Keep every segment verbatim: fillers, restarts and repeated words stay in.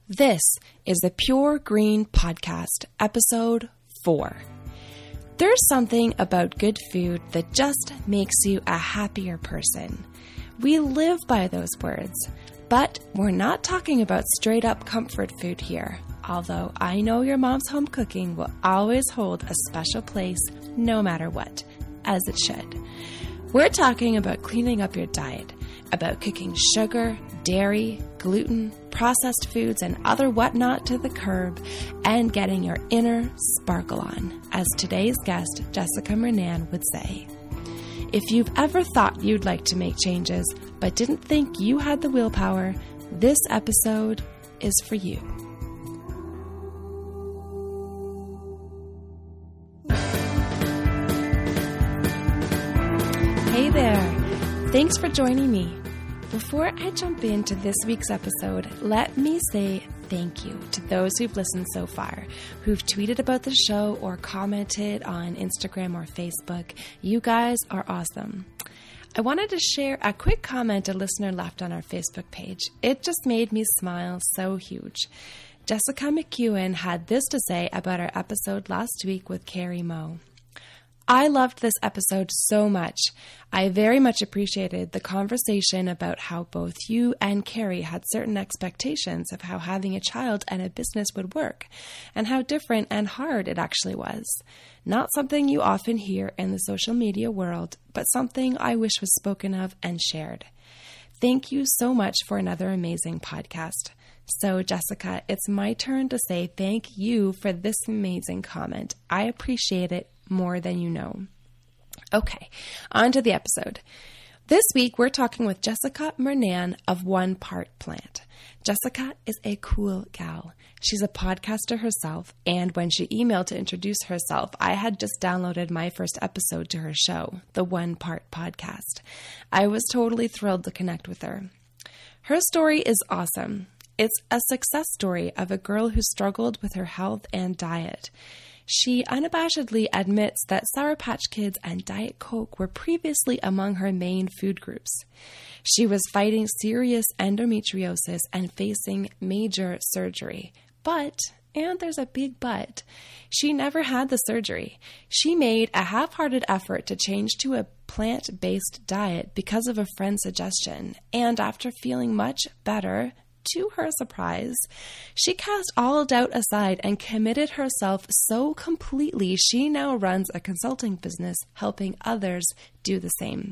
This is the Pure Green Podcast, episode four. There's something about good food that just makes you a happier person. We live by those words, but we're not talking about straight up comfort food here, although I know your mom's home cooking will always hold a special place no matter what, as it should. We're talking about cleaning up your diet, about cooking sugar, dairy, gluten, processed foods, and other whatnot to the curb, and getting your inner sparkle on, as today's guest, Jessica Murnan, would say. If you've ever thought you'd like to make changes, but didn't think you had the willpower, this episode is for you. Hey there! Thanks for joining me. Before I jump into this week's episode, let me say thank you to those who've listened so far, who've tweeted about the show or commented on Instagram or Facebook. You guys are awesome. I wanted to share a quick comment a listener left on our Facebook page. It just made me smile so huge. Jessica McEwen had this to say about our episode last week with Carrie Moe. I loved this episode so much. I very much appreciated the conversation about how both you and Carrie had certain expectations of how having a child and a business would work, and how different and hard it actually was. Not something you often hear in the social media world, but something I wish was spoken of and shared. Thank you so much for another amazing podcast. So, Jessica, it's my turn to say thank you for this amazing comment. I appreciate it more than you know. Okay, on to the episode. This week, we're talking with Jessica Murnan of One Part Plant. Jessica is a cool gal. She's a podcaster herself, and when she emailed to introduce herself, I had just downloaded my first episode to her show, the One Part Podcast. I was totally thrilled to connect with her. Her story is awesome. It's a success story of a girl who struggled with her health and diet. She unabashedly admits that Sour Patch Kids and Diet Coke were previously among her main food groups. She was fighting serious endometriosis and facing major surgery. But, and there's a big but, she never had the surgery. She made a half-hearted effort to change to a plant-based diet because of a friend's suggestion, and after feeling much better, to her surprise, she cast all doubt aside and committed herself so completely she now runs a consulting business helping others do the same.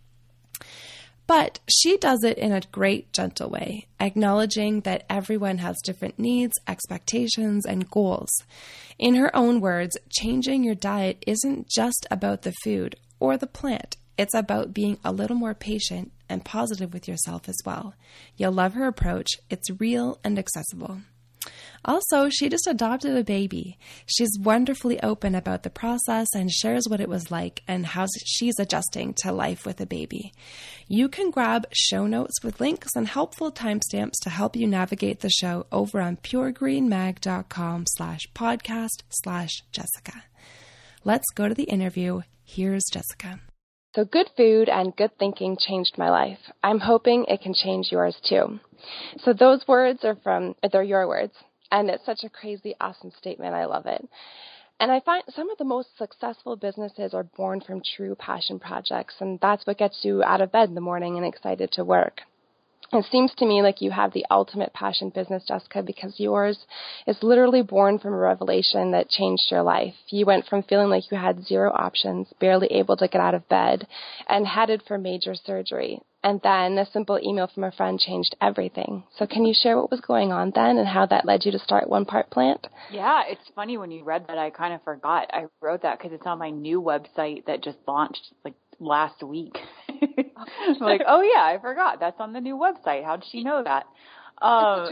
But she does it in a great, gentle way, acknowledging that everyone has different needs, expectations, and goals. In her own words, changing your diet isn't just about the food or the plant. It's about being a little more patient and positive with yourself as well. You'll love her approach. It's real and accessible. Also, she just adopted a baby. She's wonderfully open about the process and shares what it was like and how she's adjusting to life with a baby. You can grab show notes with links and helpful timestamps to help you navigate the show over on puregreenmag.com slash podcast slash Jessica. Let's go to the interview. Here's Jessica. So good food and good thinking changed my life. I'm hoping it can change yours too. So those words are from, they're your words. And it's such a crazy, awesome statement. I love it. And I find some of the most successful businesses are born from true passion projects. And that's what gets you out of bed in the morning and excited to work. It seems to me like you have the ultimate passion business, Jessica, because yours is literally born from a revelation that changed your life. You went from feeling like you had zero options, barely able to get out of bed, and headed for major surgery. And then a simple email from a friend changed everything. So can you share what was going on then and how that led you to start One Part Plant? Yeah, it's funny when you read that, I kind of forgot. I wrote that because it's on my new website that just launched like last week. I'm like, oh yeah, I forgot. That's on the new website. How did she know that? Um,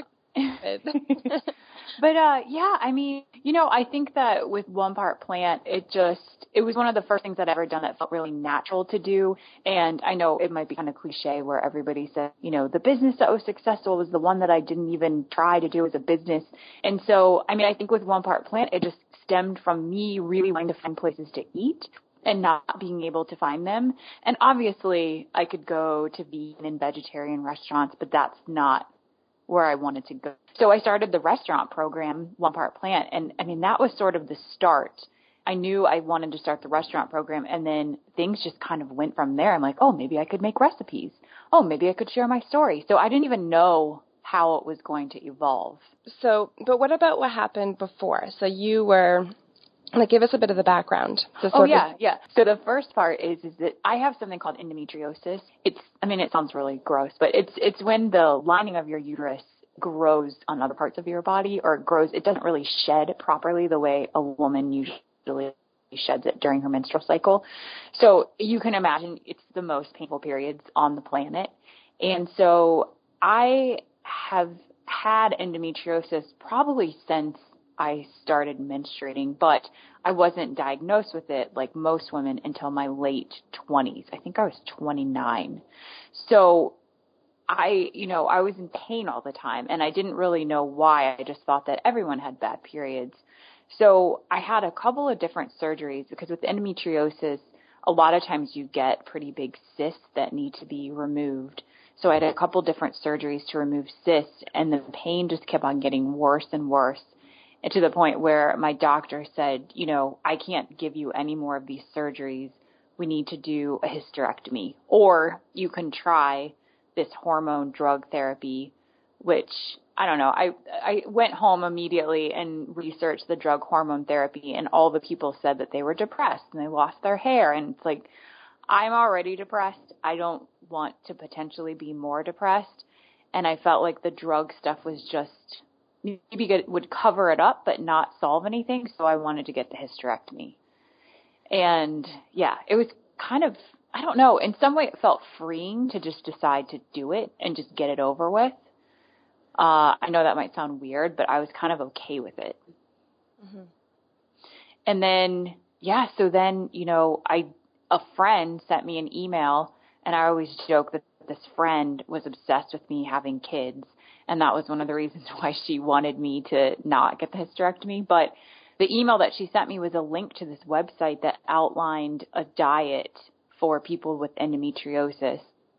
but uh, yeah, I mean, you know, I think that with One Part Plant, it just, it was one of the first things that I've ever done that felt really natural to do. And I know it might be kind of cliche where everybody said, you know, the business that was successful was the one that I didn't even try to do as a business. And so, I mean, I think with One Part Plant, it just stemmed from me really wanting to find places to eat and not being able to find them. And obviously I could go to vegan and vegetarian restaurants, but that's not where I wanted to go. So I started the restaurant program, One Part Plant. And I mean, that was sort of the start. I knew I wanted to start the restaurant program, and then things just kind of went from there. I'm like, oh, maybe I could make recipes. Oh, maybe I could share my story. So I didn't even know how it was going to evolve. So, but what about what happened before? So you were, like, give us a bit of the background. Oh, yeah, of... yeah. So the first part is, is that I have something called endometriosis. It's, I mean, it sounds really gross, but it's, it's when the lining of your uterus grows on other parts of your body, or it grows, it doesn't really shed properly the way a woman usually sheds it during her menstrual cycle. So you can imagine it's the most painful periods on the planet. And so I have had endometriosis probably since I started menstruating, but I wasn't diagnosed with it like most women until my late twenties. I think I was twenty-nine. So I, you know, I was in pain all the time, and I didn't really know why. I just thought that everyone had bad periods. So I had a couple of different surgeries, because with endometriosis, a lot of times you get pretty big cysts that need to be removed. So I had a couple different surgeries to remove cysts, and the pain just kept on getting worse and worse, and to the point where my doctor said, you know, I can't give you any more of these surgeries. We need to do a hysterectomy, or you can try this hormone drug therapy, which I don't know. I I went home immediately and researched the drug hormone therapy, and all the people said that they were depressed and they lost their hair. And it's like, I'm already depressed. I don't want to potentially be more depressed. And I felt like the drug stuff was just maybe it would cover it up, but not solve anything. So I wanted to get the hysterectomy. And yeah, it was kind of, I don't know, in some way it felt freeing to just decide to do it and just get it over with. Uh, I know that might sound weird, but I was kind of okay with it. Mm-hmm. And then, yeah, so then, you know, I, a friend sent me an email, and I always joke that this friend was obsessed with me having kids. And that was one of the reasons why she wanted me to not get the hysterectomy. But the email that she sent me was a link to this website that outlined a diet for people with endometriosis.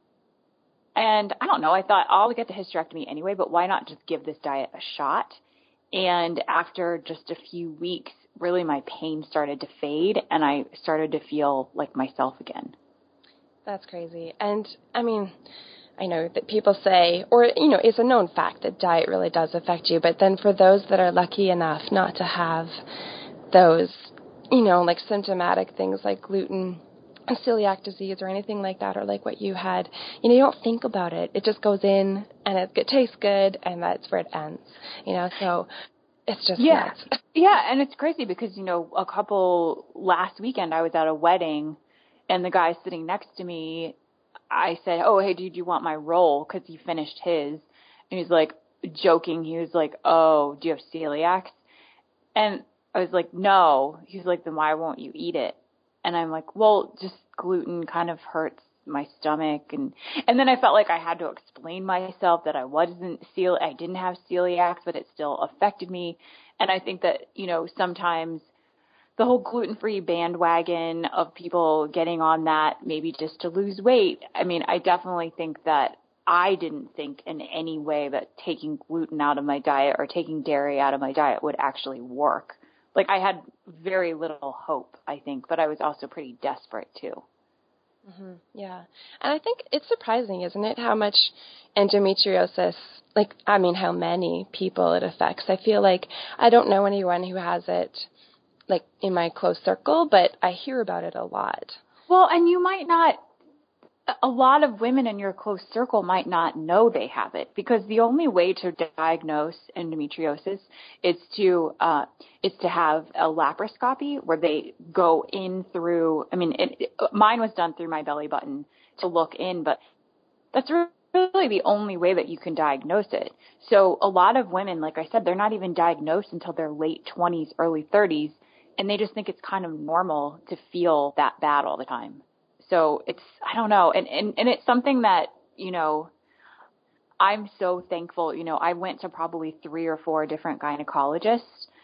And I don't know, I thought I'll get the hysterectomy anyway, but why not just give this diet a shot? And after just a few weeks, really my pain started to fade, and I started to feel like myself again. That's crazy. And I mean, I know that people say, or, you know, it's a known fact that diet really does affect you. But then for those that are lucky enough not to have those, you know, like symptomatic things like gluten, celiac disease or anything like that, or like what you had, you know, you don't think about it. It just goes in and it, it tastes good, and that's where it ends, you know, so it's just yeah. nuts. Yeah, and it's crazy because, you know, a couple, last weekend I was at a wedding, and the guy sitting next to me, I said, oh, hey, dude, you want my roll? Because he finished his. And he's like, joking, he was like, oh, do you have celiac? And I was like, no. He's like, then why won't you eat it? And I'm like, well, just gluten kind of hurts my stomach. And, and then I felt like I had to explain myself that I wasn't cel, I didn't have celiac, but it still affected me. And I think that, you know, sometimes the whole gluten-free bandwagon of people getting on that maybe just to lose weight. I mean, I definitely think that I didn't think in any way that taking gluten out of my diet or taking dairy out of my diet would actually work. Like, I had very little hope, I think, but I was also pretty desperate too. Mm-hmm. Yeah. And I think it's surprising, isn't it, how much endometriosis, like, I mean, how many people it affects. I feel like I don't know anyone who has it, like, in my close circle, but I hear about it a lot. Well, and you might not, a lot of women in your close circle might not know they have it, because the only way to diagnose endometriosis is to uh, is to have a laparoscopy where they go in through. I mean, it, it, mine was done through my belly button to look in, but that's really the only way that you can diagnose it. So a lot of women, like I said, they're not even diagnosed until their late twenties, early thirties, and they just think it's kind of normal to feel that bad all the time. So it's, I don't know. And, and, and it's something that, you know, I'm so thankful. You know, I went to probably three or four different gynecologists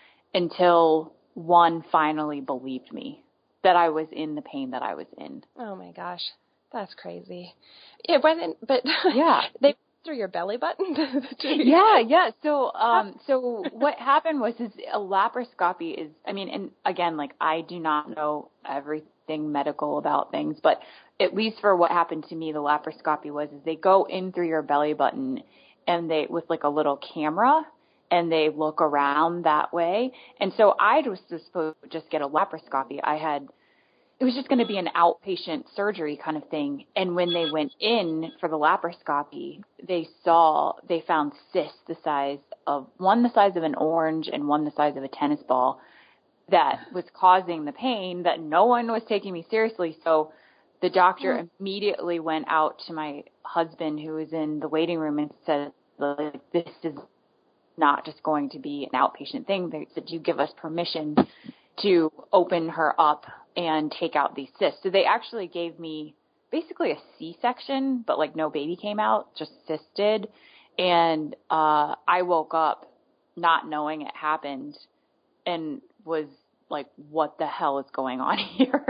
until one finally believed me that I was in the pain that I was in. Oh my gosh. That's crazy. Yeah, but, but yeah. they through your belly button? yeah, yeah. So, um, so what happened was, is a laparoscopy is, I mean, and again, like I do not know everything medical about things, but at least for what happened to me, the laparoscopy was, is they go in through your belly button and they, with like a little camera, and they look around that way. And so I was supposed to just get a laparoscopy. I had, it was just going to be an outpatient surgery kind of thing. And when they went in for the laparoscopy, they saw, they found cysts the size of, one the size of an orange and one the size of a tennis ball that was causing the pain, that no one was taking me seriously. So the doctor mm. immediately went out to my husband, who was in the waiting room, and said, this is not just going to be an outpatient thing. They said, you give us permission to open her up and take out these cysts. So they actually gave me basically a C-section, but like no baby came out, just cysts did. And uh, I woke up not knowing it happened and was like, what the hell is going on here?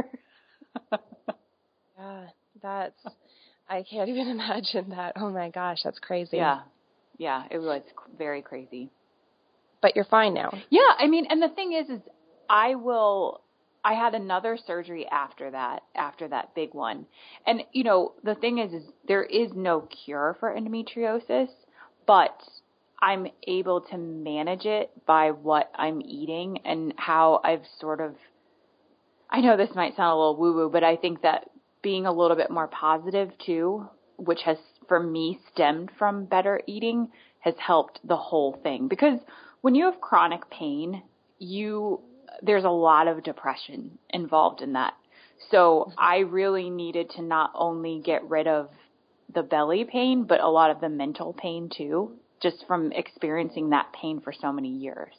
Yeah, that's, I can't even imagine that. Oh my gosh, that's crazy. Yeah. Yeah, it was very crazy. But you're fine now. Yeah, I mean, and the thing is, is I will, I had another surgery after that, after that big one. And, you know, the thing is, is there is no cure for endometriosis, but I'm able to manage it by what I'm eating and how I've sort of, I know this might sound a little woo-woo, but I think that being a little bit more positive too, which has for me stemmed from better eating, has helped the whole thing. Because when you have chronic pain, you there's a lot of depression involved in that. So I really needed to not only get rid of the belly pain, but a lot of the mental pain too, just from experiencing that pain for so many years.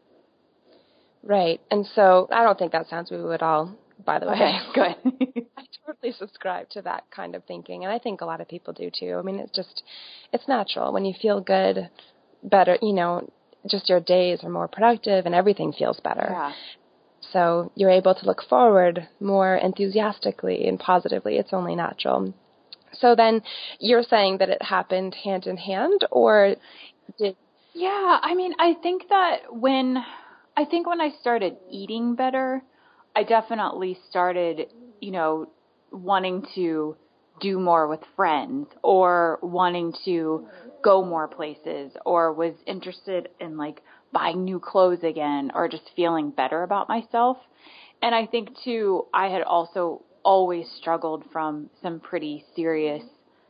Right. And so I don't think that sounds woo at all, by the way. Okay, good. I totally subscribe to that kind of thinking, and I think a lot of people do too. I mean, it's just, it's natural. When you feel good, better, you know, just your days are more productive and everything feels better. Yeah. So you're able to look forward more enthusiastically and positively. It's only natural. So then you're saying that it happened hand in hand, or did... Yeah, I mean, I think that when, I think when I started eating better, I definitely started, you know, wanting to do more with friends, or wanting to go more places, or was interested in like buying new clothes again, or just feeling better about myself. And I think too, I had also always struggled from some pretty serious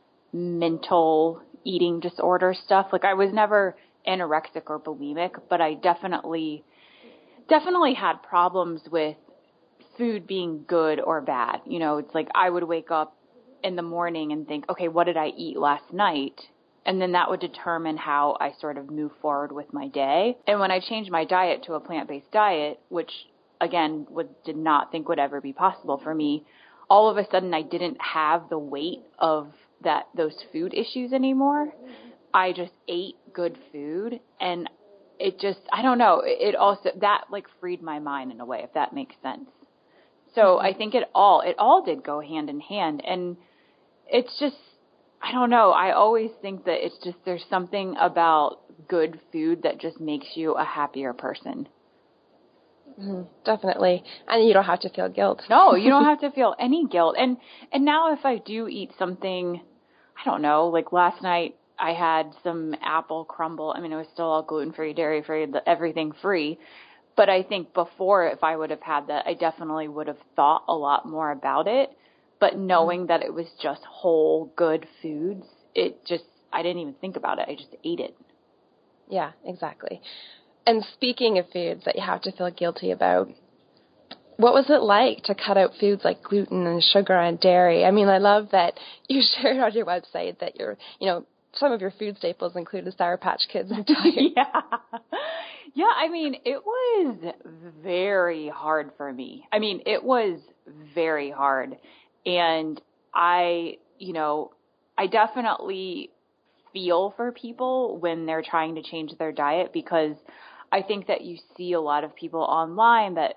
mental eating disorder stuff. Like I was never anorexic or bulimic, but I definitely, definitely had problems with food being good or bad. You know, it's like I would wake up in the morning and think, okay, what did I eat last night? And then that would determine how I sort of move forward with my day. And when I changed my diet to a plant-based diet, which again, would, did not think would ever be possible for me, all of a sudden I didn't have the weight of that, those food issues anymore. I just ate good food, and it just, I don't know, it also, that like freed my mind in a way, if that makes sense. So I think it all, it all did go hand in hand. And it's just, I don't know. I always think that it's just, there's something about good food that just makes you a happier person. Mm-hmm, definitely. And you don't have to feel guilt. No, you don't have to feel any guilt. And, and now if I do eat something, I don't know, like last night I had some apple crumble. I mean, it was still all gluten-free, dairy-free, everything free. But I think before, if I would have had that, I definitely would have thought a lot more about it. But knowing mm-hmm. that it was just whole, good foods, it just, I didn't even think about it. I just ate it. Yeah, exactly. And speaking of foods that you have to feel guilty about, what was it like to cut out foods like gluten and sugar and dairy? I mean, I love that you shared on your website that you're, you know, some of your food staples included Sour Patch Kids and diet. Yeah. Yeah, I mean, it was very hard for me. I mean, it was very hard. And I, you know, I definitely feel for people when they're trying to change their diet, because I think that you see a lot of people online that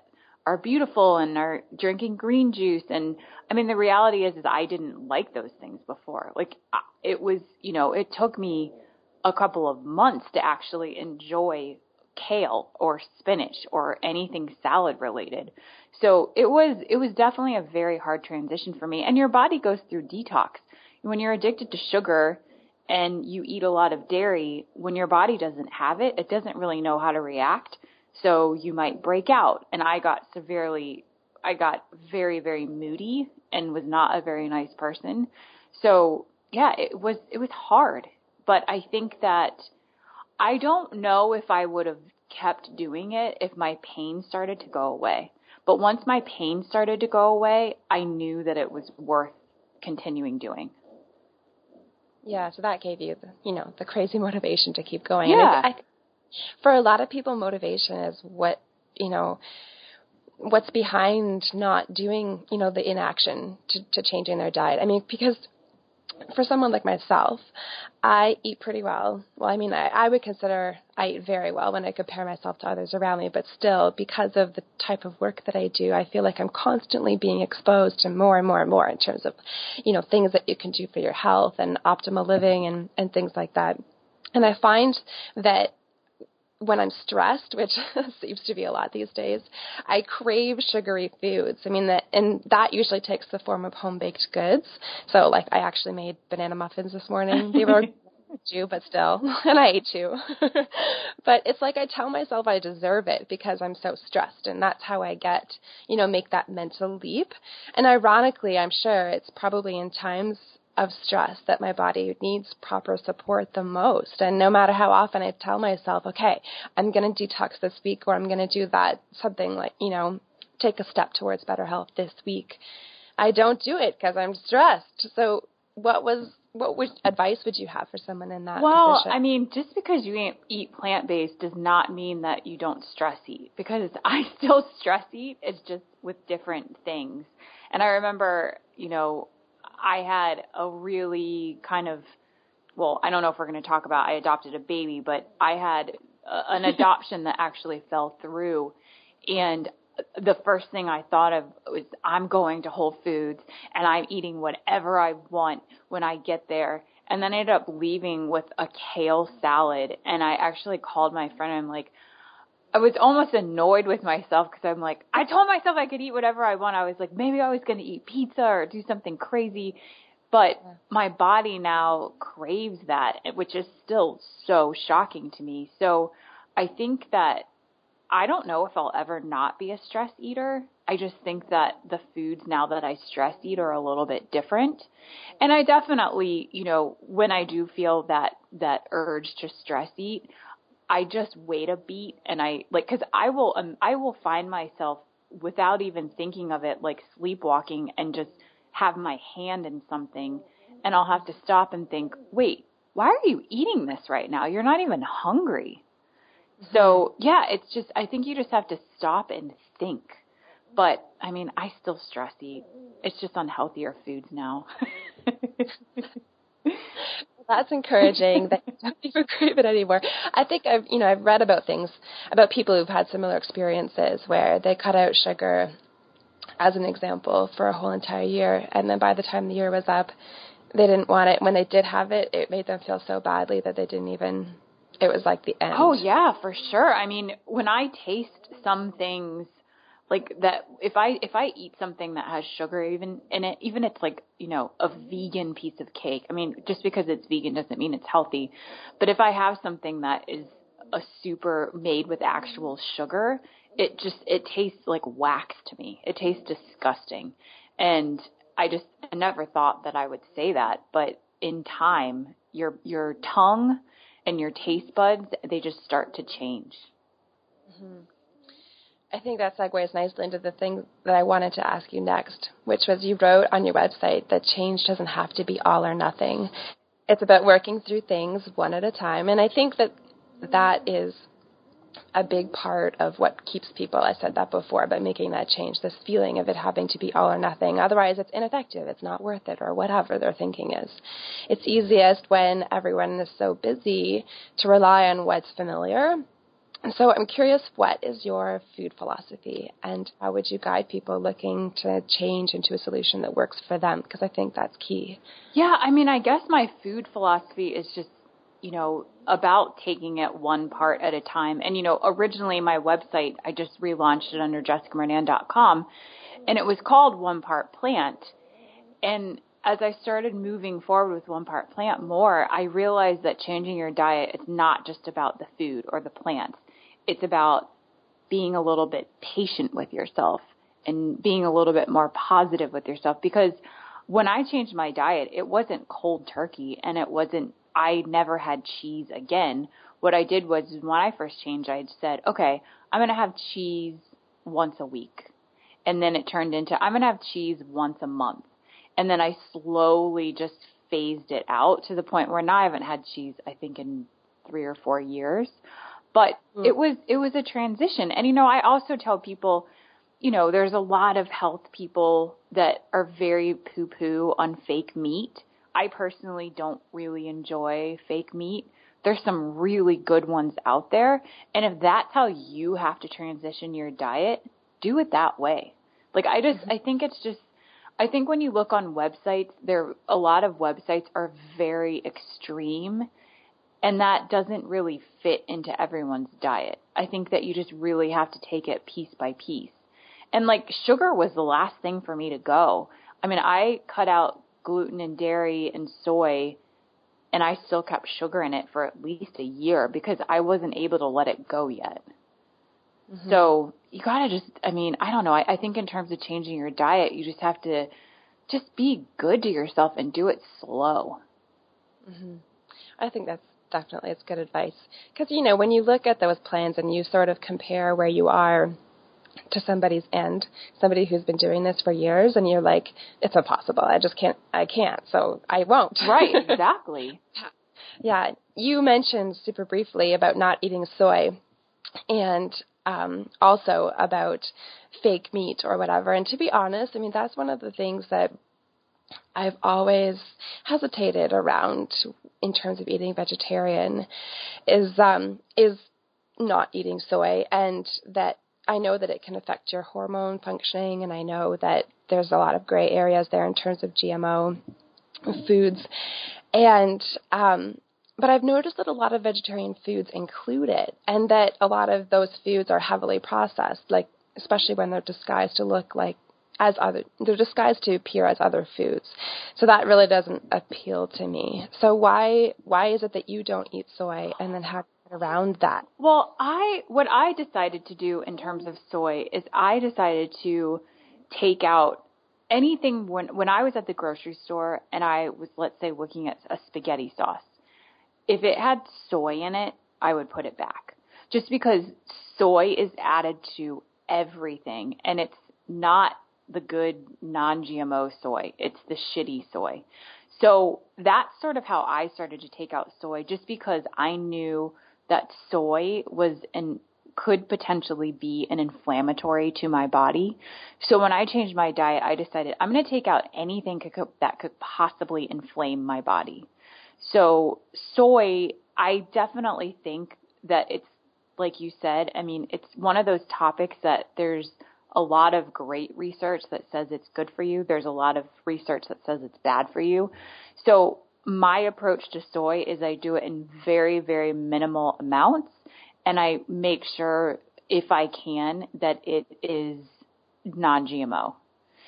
are beautiful and are drinking green juice. And I mean, the reality is, is I didn't like those things before. Like it was, you know, it took me a couple of months to actually enjoy kale or spinach or anything salad related. So it was, it was definitely a very hard transition for me. And your body goes through detox. When you're addicted to sugar and you eat a lot of dairy, when your body doesn't have it, it doesn't really know how to react. So you might break out. And I got severely, I got very, very moody and was not a very nice person. So yeah, it was, it was hard. But I think that I don't know if I would have kept doing it if my pain started to go away. But once my pain started to go away, I knew that it was worth continuing doing. Yeah, so that gave you, the, you know, the crazy motivation to keep going. Yeah. And I, for a lot of people, motivation is what, you know, what's behind not doing, you know, the inaction to, to changing their diet. I mean, because for someone like myself, I eat pretty well. Well, I mean, I, I would consider I eat very well when I compare myself to others around me, but still, because of the type of work that I do, I feel like I'm constantly being exposed to more and more and more in terms of, you know, things that you can do for your health and optimal living and, and things like that. And I find that when I'm stressed, which seems to be a lot these days, I crave sugary foods. I mean, that, and that usually takes the form of home-baked goods. So, like, I actually made banana muffins this morning. They were two, but still, and I ate two. But it's like I tell myself I deserve it because I'm so stressed, and that's how I get, you know, make that mental leap. And ironically, I'm sure it's probably in times of stress that my body needs proper support the most. And no matter how often I tell myself, okay, I'm going to detox this week, or I'm going to do that, something like, you know, take a step towards better health this week, I don't do it because I'm stressed. So what was, what would, advice would you have for someone in that well, position? Well, I mean, just because you eat plant-based does not mean that you don't stress eat, because I still stress eat. It's just with different things. And I remember, you know, I had a really kind of, well, I don't know if we're going to talk about I adopted a baby, but I had a, an adoption that actually fell through. And the first thing I thought of was, I'm going to Whole Foods and I'm eating whatever I want when I get there. And then I ended up leaving with a kale salad. And I actually called my friend and I'm like, I was almost annoyed with myself because I'm like, I told myself I could eat whatever I want. I was like, maybe I was going to eat pizza or do something crazy. But my body now craves that, which is still so shocking to me. So I think that I don't know if I'll ever not be a stress eater. I just think that the foods now that I stress eat are a little bit different. And I definitely, you know, when I do feel that, that urge to stress eat, I just wait a beat and I like, cause I will, um, I will find myself without even thinking of it, like sleepwalking and just have my hand in something, and I'll have to stop and think, wait, why are you eating this right now? You're not even hungry. Mm-hmm. So yeah, it's just, I think you just have to stop and think. But I mean, I still stress eat. It's just on healthier foods now. That's encouraging that you don't even crave it anymore. I think I've, you know, I've read about things, about people who've had similar experiences where they cut out sugar, as an example, for a whole entire year. And then by the time the year was up, they didn't want it. When they did have it, it made them feel so badly that they didn't even, it was like the end. Oh, yeah, for sure. I mean, when I taste some things, like that, if I if I eat something that has sugar even in it, even it's like, you know, a vegan piece of cake. I mean, just because it's vegan doesn't mean it's healthy. But if I have something that is a super made with actual sugar, it just, it tastes like wax to me. It tastes disgusting. And I just I never thought that I would say that. But in time, your your tongue and your taste buds, they just start to change. Mm-hmm. I think that segues nicely into the thing that I wanted to ask you next, which was you wrote on your website that change doesn't have to be all or nothing. It's about working through things one at a time. And I think that that is a big part of what keeps people, I said that before, but making that change, this feeling of it having to be all or nothing. Otherwise, it's ineffective. It's not worth it, or whatever their thinking is. It's easiest when everyone is so busy to rely on what's familiar And so I'm curious, what is your food philosophy, and how would you guide people looking to change into a solution that works for them? Because I think that's key. Yeah, I mean, I guess my food philosophy is just, you know, about taking it one part at a time. And, you know, originally my website, I just relaunched it under jessica mernan dot com, and it was called One Part Plant. And as I started moving forward with One Part Plant more, I realized that changing your diet is not just about the food or the plants. It's about being a little bit patient with yourself and being a little bit more positive with yourself. Because when I changed my diet, it wasn't cold turkey, and it wasn't, I never had cheese again. What I did was, when I first changed, I said, okay, I'm going to have cheese once a week. And then it turned into, I'm going to have cheese once a month. And then I slowly just phased it out to the point where now I haven't had cheese, I think, in three or four years. But mm. it was it was a transition. And, you know, I also tell people, you know, there's a lot of health people that are very poo-poo on fake meat. I personally don't really enjoy fake meat. There's some really good ones out there. And if that's how you have to transition your diet, do it that way. Like, I just, I think it's just, I think when you look on websites, there, a lot of websites are very extreme, and that doesn't really fit into everyone's diet. I think that you just really have to take it piece by piece. And like, sugar was the last thing for me to go. I mean, I cut out gluten and dairy and soy, and I still kept sugar in it for at least a year because I wasn't able to let it go yet. Mm-hmm. So you gotta just, I mean, I don't know. I, I think in terms of changing your diet, you just have to just be good to yourself and do it slow. Mm-hmm. I think that's definitely, it's good advice. Because, you know, when you look at those plans and you sort of compare where you are to somebody's end, somebody who's been doing this for years, and you're like, it's impossible. I just can't, I can't, so I won't. Right, exactly. Yeah, you mentioned super briefly about not eating soy, and um, also about fake meat or whatever. And to be honest, I mean, that's one of the things that I've always hesitated around in terms of eating vegetarian is um, is not eating soy, and that I know that it can affect your hormone functioning, and I know that there's a lot of gray areas there in terms of G M O foods. And um, but I've noticed that a lot of vegetarian foods include it, and that a lot of those foods are heavily processed, like especially when they're disguised to look like as other, they're disguised to appear as other foods. So that really doesn't appeal to me. So why why is it that you don't eat soy, and then how do you get around that? Well, I what I decided to do in terms of soy is I decided to take out anything when when I was at the grocery store and I was, let's say, looking at a spaghetti sauce. If it had soy in it, I would put it back. Just because soy is added to everything, and it's not the good non-G M O soy. It's the shitty soy. So that's sort of how I started to take out soy, just because I knew that soy was and could potentially be an inflammatory to my body. So when I changed my diet, I decided I'm going to take out anything could, that could possibly inflame my body. So soy, I definitely think that it's, like you said, I mean, it's one of those topics that there's a lot of great research that says it's good for you. There's a lot of research that says it's bad for you. So my approach to soy is I do it in very, very minimal amounts, and I make sure, if I can, that it is non-G M O.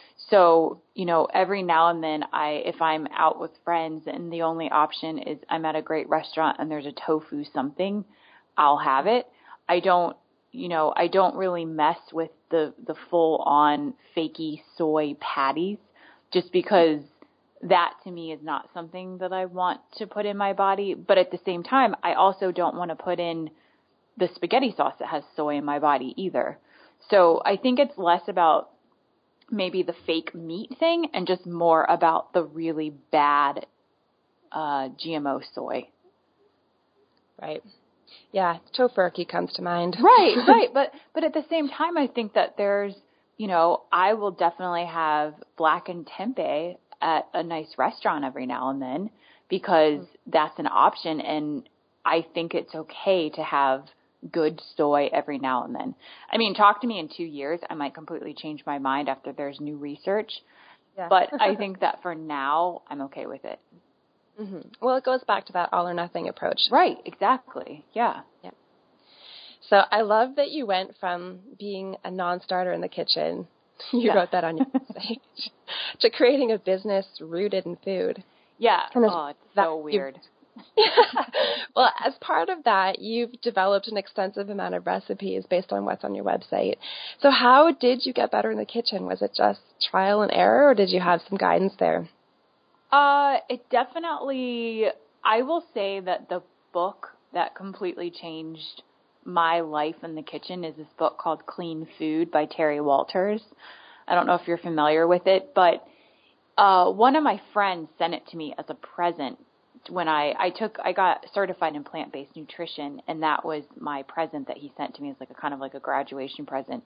So, you know, every now and then, I, if I'm out with friends and the only option is I'm at a great restaurant and there's a tofu something, I'll have it. I don't, you know, I don't really mess with the, the full-on fakey soy patties, just because that to me is not something that I want to put in my body. But at the same time, I also don't want to put in the spaghetti sauce that has soy in my body either. So I think it's less about maybe the fake meat thing and just more about the really bad uh, G M O soy. Right. Yeah, Tofurkey comes to mind. Right, right. But but at the same time, I think that there's, you know, I will definitely have blackened tempeh at a nice restaurant every now and then, because that's an option, and I think it's okay to have good soy every now and then. I mean, talk to me in two years. I might completely change my mind after there's new research. Yeah. But I think that for now, I'm okay with it. Mm-hmm. Well, it goes back to that all or nothing approach. Right, exactly. Yeah. Yeah. So I love that you went from being a non-starter in the kitchen, you yeah. wrote that on your website, to creating a business rooted in food. Yeah. Kind of oh, it's so weird. Well, as part of that, you've developed an extensive amount of recipes based on what's on your website. So how did you get better in the kitchen? Was it just trial and error, or did you have some guidance there? Uh, it definitely, I will say that the book that completely changed my life in the kitchen is this book called Clean Food by Terry Walters. I don't know if you're familiar with it, but uh, one of my friends sent it to me as a present when I, I took, I got certified in plant-based nutrition, and that was my present that he sent to me as like a kind of like a graduation present.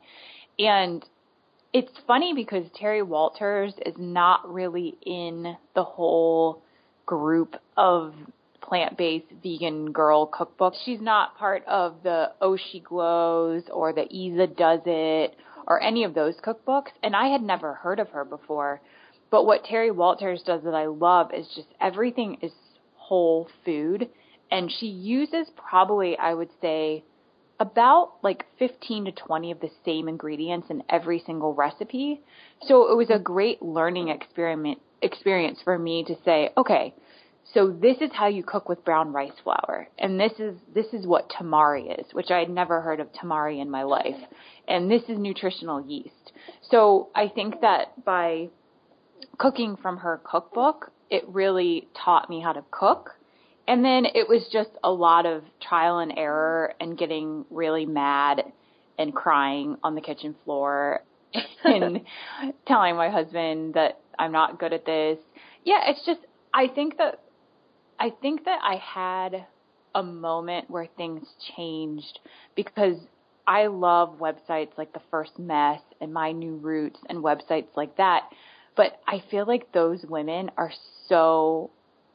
And it's funny because Terry Walters is not really in the whole group of plant-based vegan girl cookbooks. She's not part of the Oh She Glows or the Isa Does It or any of those cookbooks, and I had never heard of her before. But what Terry Walters does that I love is just everything is whole food, and she uses probably, I would say, about like fifteen to twenty of the same ingredients in every single recipe. So it was a great learning experiment experience for me to say, okay, so this is how you cook with brown rice flour, and this is this is what tamari is, which I had never heard of tamari in my life, and this is nutritional yeast. So I think that by cooking from her cookbook, it really taught me how to cook. And then it was just a lot of trial and error and getting really mad and crying on the kitchen floor and telling my husband that I'm not good at this. Yeah, it's just, I think that, I think that I had a moment where things changed because I love websites like The First Mess and My New Roots and websites like that. But I feel like those women are so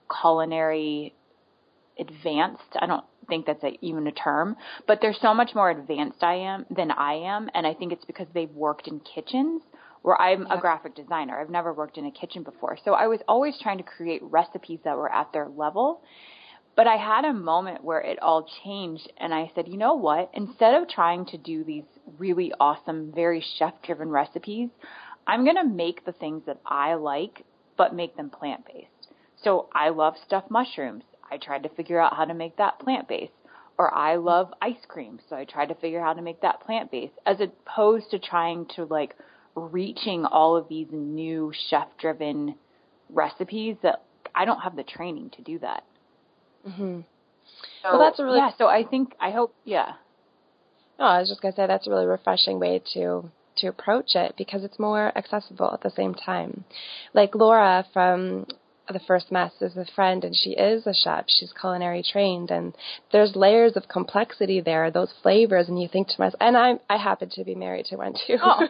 culinary advanced. I don't think that's a, even a term, but they're so much more advanced I am than I am. And I think it's because they've worked in kitchens where I'm yeah. a graphic designer. I've never worked in a kitchen before. So I was always trying to create recipes that were at their level. But I had a moment where it all changed, and I said, you know what? Instead of trying to do these really awesome, very chef-driven recipes, I'm going to make the things that I like, but make them plant-based. So I love stuffed mushrooms. I tried to figure out how to make that plant-based. Or I love ice cream, so I tried to figure out how to make that plant-based, as opposed to trying to, like, reaching all of these new chef-driven recipes that I don't have the training to do that. Mm-hmm. So, well, that's a really... Yeah, so I think, I hope, yeah. No, I was just going to say that's a really refreshing way to... to approach it because it's more accessible at the same time. Like Laura from The First Mess is a friend, and she is a chef. She's culinary trained, and there's layers of complexity there, those flavors, and you think to myself, and I I happen to be married to one too. Oh.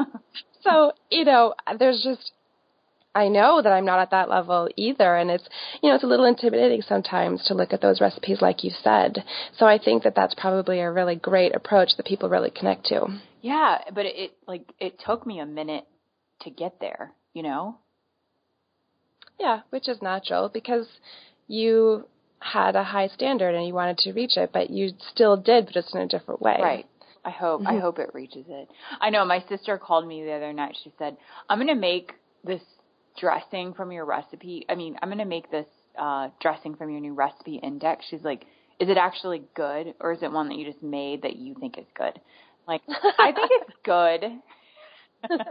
So, you know, there's just, I know that I'm not at that level either, and it's, you know, it's a little intimidating sometimes to look at those recipes like you said. So I think that that's probably a really great approach that people really connect to. Yeah, but it, it like it took me a minute to get there, you know? Yeah, which is natural because you had a high standard and you wanted to reach it, but you still did, but just in a different way. Right. I hope mm-hmm. I hope it reaches it. I know my sister called me the other night. She said, "I'm going to make this dressing from your recipe. I mean, I'm going to make this uh, dressing from your new recipe index." She's like, "Is it actually good, or is it one that you just made that you think is good?" Like, I think it's good.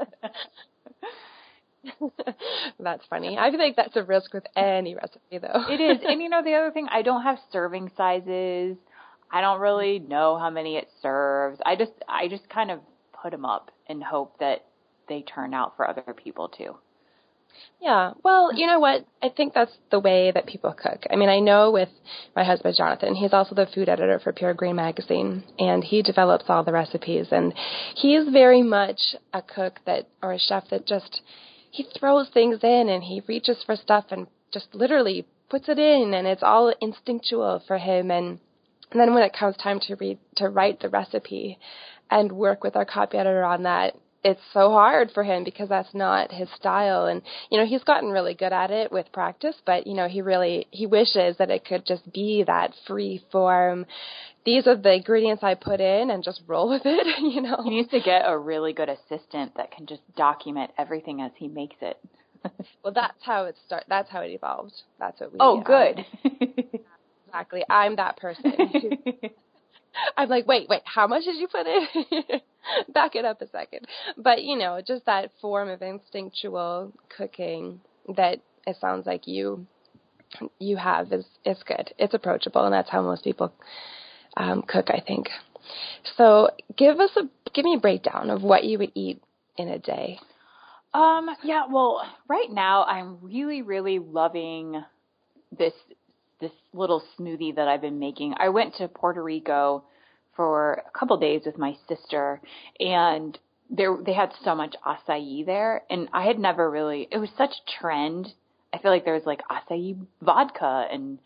That's funny. I think that's a risk with any recipe, though. It is. And, you know, the other thing, I don't have serving sizes. I don't really know how many it serves. I just, I just kind of put them up and hope that they turn out for other people, too. Yeah. Well, you know what? I think that's the way that people cook. I mean, I know with my husband, Jonathan, he's also the food editor for Pure Green magazine, and he develops all the recipes. And he's very much a cook that, or a chef that just, he throws things in and he reaches for stuff and just literally puts it in, and it's all instinctual for him. And And then when it comes time to read, to write the recipe and work with our copy editor on that, it's so hard for him because that's not his style. And, you know, he's gotten really good at it with practice, but, you know, he really, he wishes that it could just be that free form. These are the ingredients I put in and just roll with it, you know. He needs to get a really good assistant that can just document everything as he makes it. Well, that's how it start. That's how it evolved. That's what we. Oh, good. Um, exactly. I'm that person. I'm like, wait, wait, how much did you put in? Back it up a second. But, you know, just that form of instinctual cooking that it sounds like you you have is, is good. It's approachable, and that's how most people um, cook, I think. So give us a, give me a breakdown of what you would eat in a day. Um, yeah, well, right now I'm really, really loving this this little smoothie that I've been making. I went to Puerto Rico for a couple days with my sister, and there they had so much acai there, and I had never really, it was such a trend. I feel like there was like acai vodka and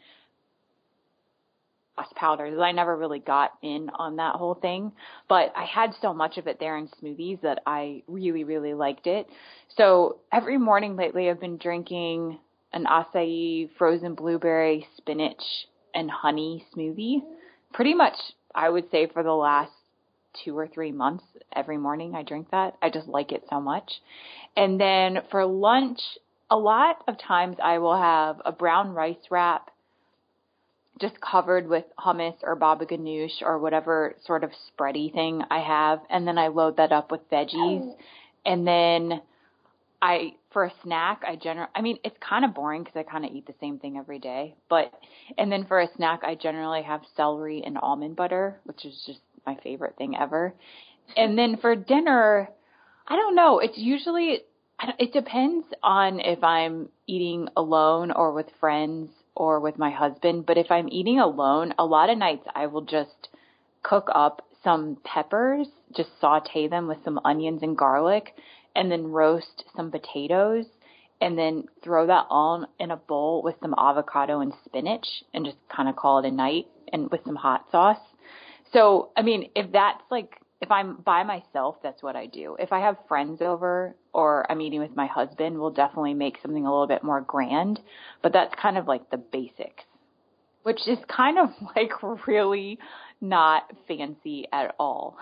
powders. I never really got in on that whole thing, but I had so much of it there in smoothies that I really, really liked it. So every morning lately I've been drinking an acai, frozen blueberry, spinach, and honey smoothie. Pretty much, I would say, for the last two or three months, every morning I drink that. I just like it so much. And then for lunch, a lot of times I will have a brown rice wrap just covered with hummus or baba ganoush or whatever sort of spready thing I have. And then I load that up with veggies. And then I, for a snack, I generally, I mean, it's kind of boring because I kind of eat the same thing every day. But, and then for a snack, I generally have celery and almond butter, which is just my favorite thing ever. And then for dinner, I don't know. It's usually, it depends on if I'm eating alone or with friends or with my husband. But if I'm eating alone, a lot of nights I will just cook up some peppers, just saute them with some onions and garlic, and then roast some potatoes, and then throw that all in a bowl with some avocado and spinach, and just kind of call it a night, and with some hot sauce. So, I mean, if that's like, if I'm by myself, that's what I do. If I have friends over or I'm eating with my husband, we'll definitely make something a little bit more grand. But that's kind of like the basics, which is kind of like really not fancy at all.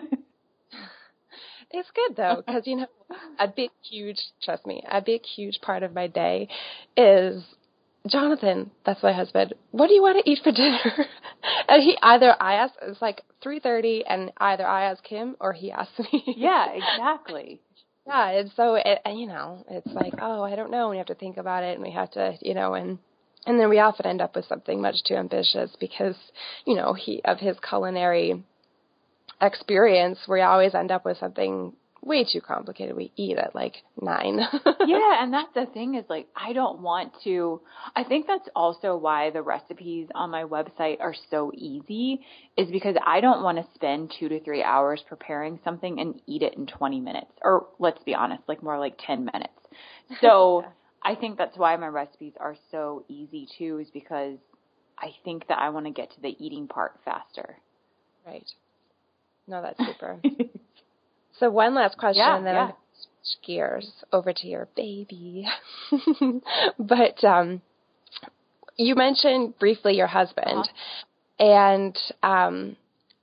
It's good, though, because, you know, a big, huge, trust me, a big, huge part of my day is, Jonathan, that's my husband, what do you want to eat for dinner? And he either, I ask, it's like three thirty, and either I ask him or he asks me. Yeah, exactly. Yeah, and so, it, you know, it's like, oh, I don't know, we have to think about it, and we have to, you know, and and then we often end up with something much too ambitious because, you know, he of his culinary experience, we always end up with something way too complicated. We eat at like nine. Yeah, and that's the thing is like, I don't want to, I think that's also why the recipes on my website are so easy, is because I don't want to spend two to three hours preparing something and eat it in twenty minutes. Or let's be honest, like more like ten minutes. So yeah. I think that's why my recipes are so easy too, is because I think that I want to get to the eating part faster. Right. No, that's super. So one last question, yeah, and then yeah. I'll switch gears over to your baby. But um, you mentioned briefly your husband, uh-huh. and um,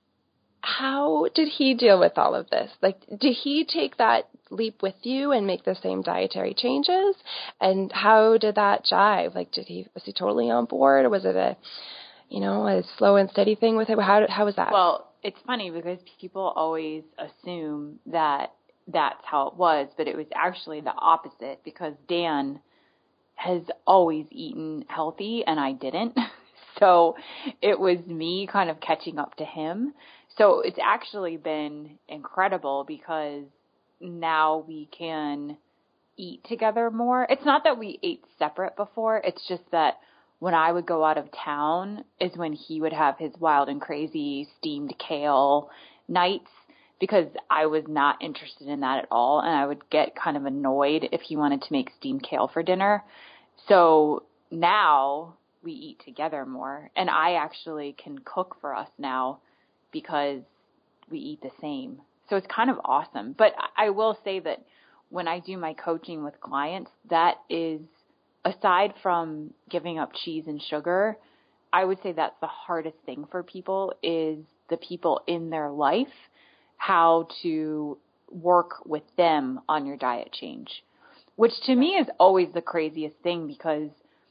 how did he deal with all of this? Like, did he take that leap with you and make the same dietary changes? And how did that jive? Like, did he was he totally on board, or was it a, you know, a slow and steady thing with him? How how was that? Well, it's funny because people always assume that that's how it was, but it was actually the opposite, because Dan has always eaten healthy and I didn't. So it was me kind of catching up to him. So it's actually been incredible because now we can eat together more. It's not that we ate separate before. It's just that when I would go out of town is when he would have his wild and crazy steamed kale nights, because I was not interested in that at all. And I would get kind of annoyed if he wanted to make steamed kale for dinner. So now we eat together more. And I actually can cook for us now because we eat the same. So it's kind of awesome. But I will say that when I do my coaching with clients, that is, aside from giving up cheese and sugar, I would say that's the hardest thing for people, is the people in their life, how to work with them on your diet change, which to me is always the craziest thing, because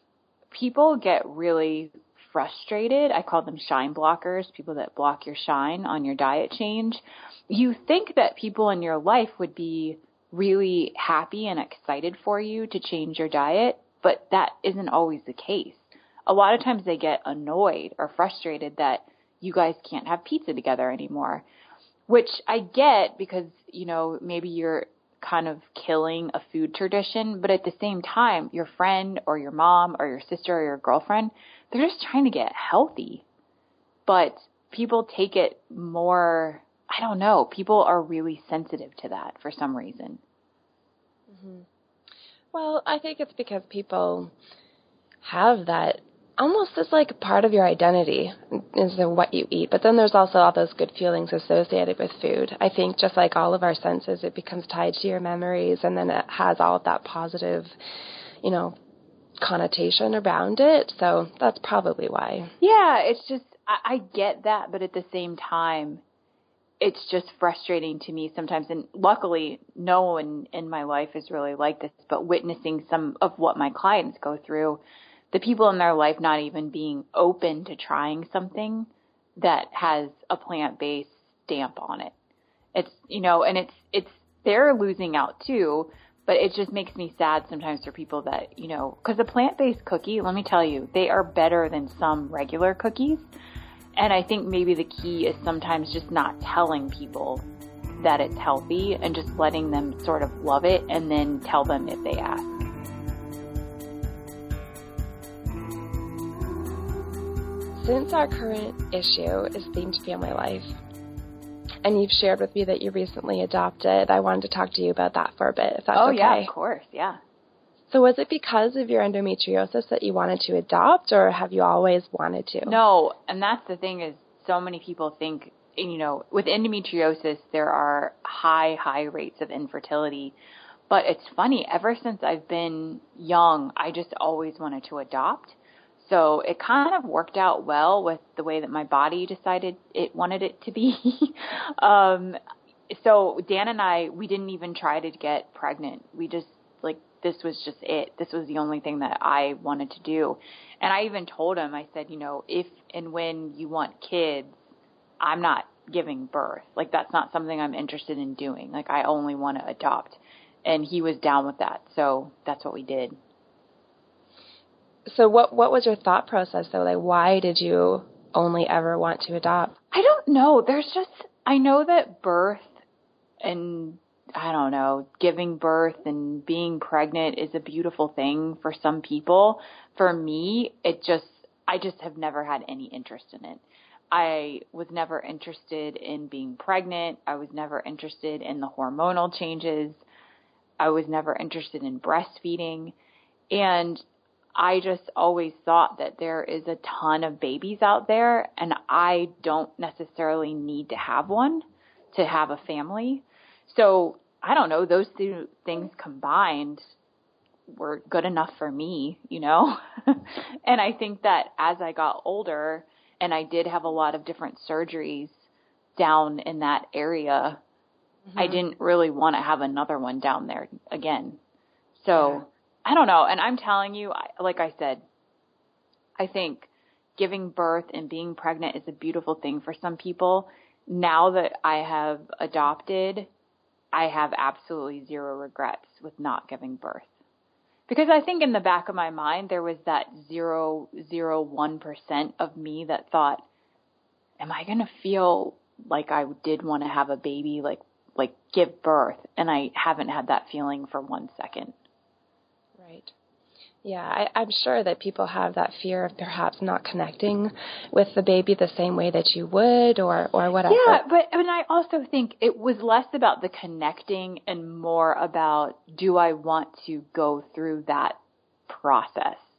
people get really frustrated. I call them shine blockers, people that block your shine on your diet change. You think that people in your life would be really happy and excited for you to change your diet, but that isn't always the case. A lot of times they get annoyed or frustrated that you guys can't have pizza together anymore, which I get, because, you know, maybe you're kind of killing a food tradition, but at the same time, your friend or your mom or your sister or your girlfriend, they're just trying to get healthy. But people take it more, I don't know, people are really sensitive to that for some reason. Mm-hmm. Well, I think it's because people have that almost as like a part of your identity is what you eat. But then there's also all those good feelings associated with food. I think just like all of our senses, it becomes tied to your memories, and then it has all of that positive, you know, connotation around it. So that's probably why. Yeah, it's just, I, I get that, but at the same time, it's just frustrating to me sometimes. And luckily, no one in my life is really like this, but witnessing some of what my clients go through, the people in their life not even being open to trying something that has a plant-based stamp on it. It's, you know, and it's, it's, they're losing out too, but it just makes me sad sometimes for people that, you know, because a plant-based cookie, let me tell you, they are better than some regular cookies. And I think maybe the key is sometimes just not telling people that it's healthy and just letting them sort of love it and then tell them if they ask. Since our current issue is themed family life, and you've shared with me that you recently adopted, I wanted to talk to you about that for a bit, if that's oh, okay. Oh, yeah, of course, yeah. So was it because of your endometriosis that you wanted to adopt, or have you always wanted to? No, and that's the thing, is so many people think, you know, with endometriosis, there are high, high rates of infertility. But it's funny, ever since I've been young, I just always wanted to adopt. So it kind of worked out well with the way that my body decided it wanted it to be. um, so Dan and I, we didn't even try to get pregnant. We just, like, this was just it. This was the only thing that I wanted to do. And I even told him, I said, you know, if and when you want kids, I'm not giving birth. Like, that's not something I'm interested in doing. Like, I only want to adopt. And he was down with that. So that's what we did. So what what was your thought process, though? Like, why did you only ever want to adopt? I don't know. There's just, I know that birth and, I don't know, giving birth and being pregnant is a beautiful thing for some people. For me, it just, I just have never had any interest in it. I was never interested in being pregnant. I was never interested in the hormonal changes. I was never interested in breastfeeding. And I just always thought that there is a ton of babies out there, and I don't necessarily need to have one to have a family. So I don't know, those two things combined were good enough for me, you know? And I think that as I got older, and I did have a lot of different surgeries down in that area, mm-hmm. I didn't really want to have another one down there again. So yeah. I don't know. And I'm telling you, like I said, I think giving birth and being pregnant is a beautiful thing for some people. Now that I have adopted, I have absolutely zero regrets with not giving birth. Because I think in the back of my mind, there was that zero, zero, one percent of me that thought, am I going to feel like I did want to have a baby, like, like give birth? And I haven't had that feeling for one second. Right. Yeah, I, I'm sure that people have that fear of perhaps not connecting with the baby the same way that you would, or, or whatever. Yeah, but I mean, I also think it was less about the connecting and more about, do I want to go through that process?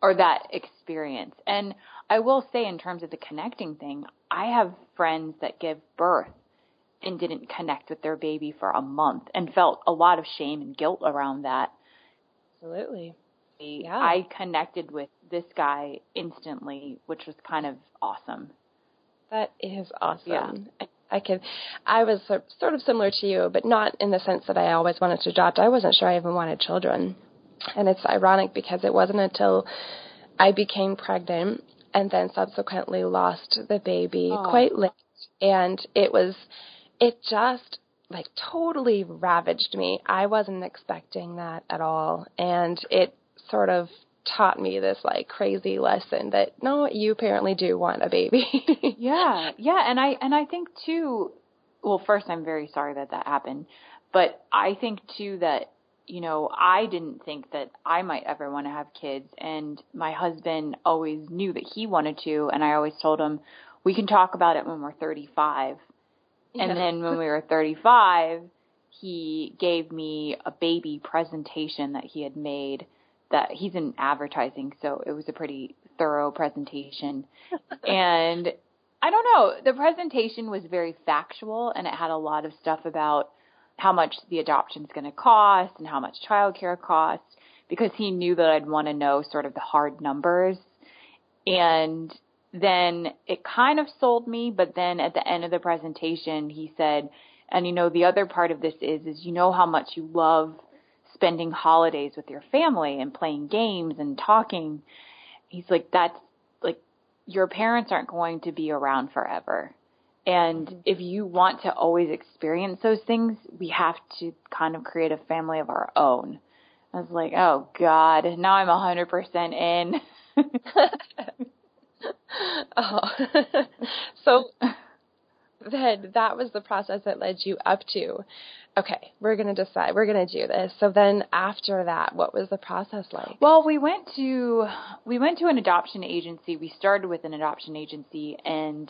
or that experience. And I will say, in terms of the connecting thing, I have friends that give birth and didn't connect with their baby for a month and felt a lot of shame and guilt around that. Absolutely. Yeah. I connected with this guy instantly, which was kind of awesome. That is awesome. Yeah. I, I could, I was sort of similar to you, but not in the sense that I always wanted to adopt. I wasn't sure I even wanted children. And it's ironic because it wasn't until I became pregnant and then subsequently lost the baby oh. quite late. And it was, it just like totally ravaged me. I wasn't expecting that at all. And it sort of taught me this like crazy lesson that no, you apparently do want a baby. yeah. Yeah. And I, and I think too, well, first I'm very sorry that that happened, but I think too that, you know, I didn't think that I might ever want to have kids, and my husband always knew that he wanted to, and I always told him, we can talk about it when we're thirty-five. Yeah. And then when we were thirty-five, he gave me a baby presentation that he had made. That he's in advertising, so it was a pretty thorough presentation. And I don't know, the presentation was very factual, and it had a lot of stuff about how much the adoption is going to cost and how much childcare costs, because he knew that I'd want to know sort of the hard numbers. And then it kind of sold me, but then at the end of the presentation, he said, and you know, the other part of this is, is you know how much you love spending holidays with your family and playing games and talking. He's like, that's like, your parents aren't going to be around forever. And mm-hmm. if you want to always experience those things, we have to kind of create a family of our own. I was like, oh God, now I'm a hundred percent in. oh, so then that was the process that led you up to, okay, we're going to decide, we're going to do this. So then after that, what was the process like? Well, we went to, we went to an adoption agency. We started with an adoption agency, and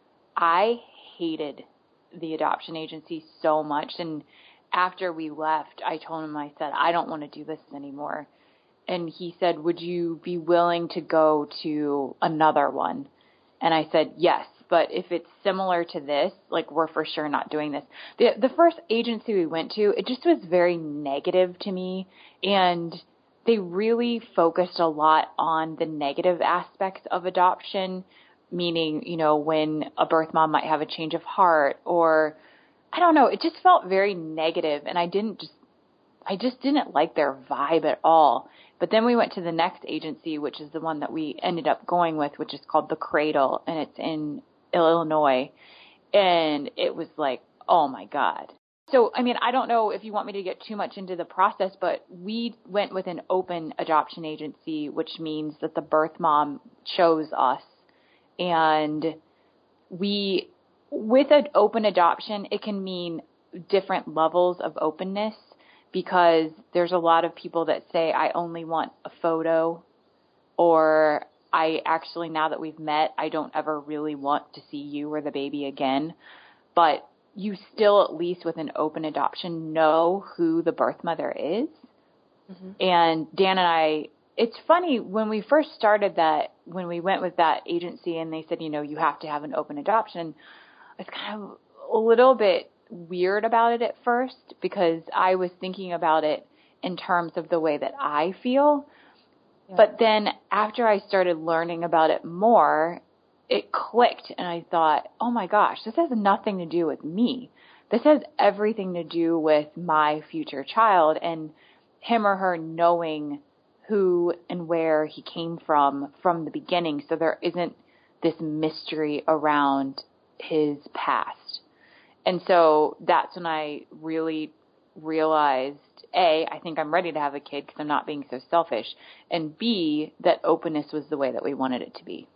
I hated the adoption agency so much. And after we left, I told him, I said, I don't want to do this anymore. And he said, would you be willing to go to another one? And I said, yes, but if it's similar to this, like, we're for sure not doing this. The the first agency we went to, it just was very negative to me. And they really focused a lot on the negative aspects of adoption, meaning, you know, when a birth mom might have a change of heart, or I don't know, it just felt very negative, and I didn't just, I just didn't like their vibe at all. But then we went to the next agency, which is the one that we ended up going with, which is called The Cradle, and it's in Illinois, and it was like, oh my God. So, I mean, I don't know if you want me to get too much into the process, but we went with an open adoption agency, which means that the birth mom chose us. And we, with an open adoption, it can mean different levels of openness, because there's a lot of people that say, I only want a photo, or I actually, now that we've met, I don't ever really want to see you or the baby again. But you still, at least with an open adoption, know who the birth mother is. Mm-hmm. And Dan and I, it's funny, when we first started that, when we went with that agency and they said, you know, you have to have an open adoption, I was kind of a little bit weird about it at first, because I was thinking about it in terms of the way that I feel. Yeah. But then after I started learning about it more, it clicked, and I thought, oh my gosh, this has nothing to do with me. This has everything to do with my future child and him or her knowing who and where he came from from the beginning, so there isn't this mystery around his past. And so that's when I really realized, A, I think I'm ready to have a kid because I'm not being so selfish, and B, that openness was the way that we wanted it to be.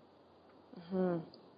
Mm-hmm.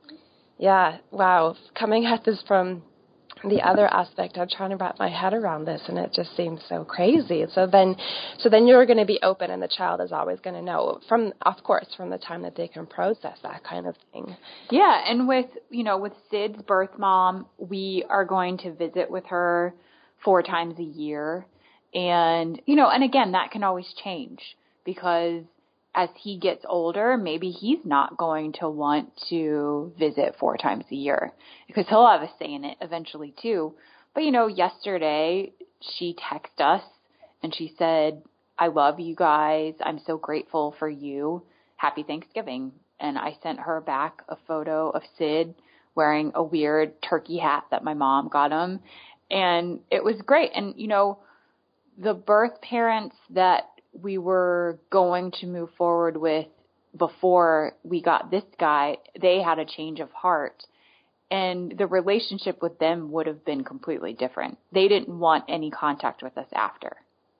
Yeah, wow. Coming at this from the other aspect, I'm trying to wrap my head around this, and it just seems so crazy. So then, so then you're going to be open, and the child is always going to know from, of course, from the time that they can process that kind of thing. Yeah, and with, you know, with Sid's birth mom, we are going to visit with her four times a year, and, you know, and again, that can always change, because as he gets older, maybe he's not going to want to visit four times a year because he'll have a say in it eventually too. But, you know, yesterday she texted us and she said, I love you guys. I'm so grateful for you. Happy Thanksgiving. And I sent her back a photo of Sid wearing a weird turkey hat that my mom got him. And it was great. And, you know, the birth parents that we were going to move forward with before we got this guy, they had a change of heart. And the relationship with them would have been completely different. They didn't want any contact with us after.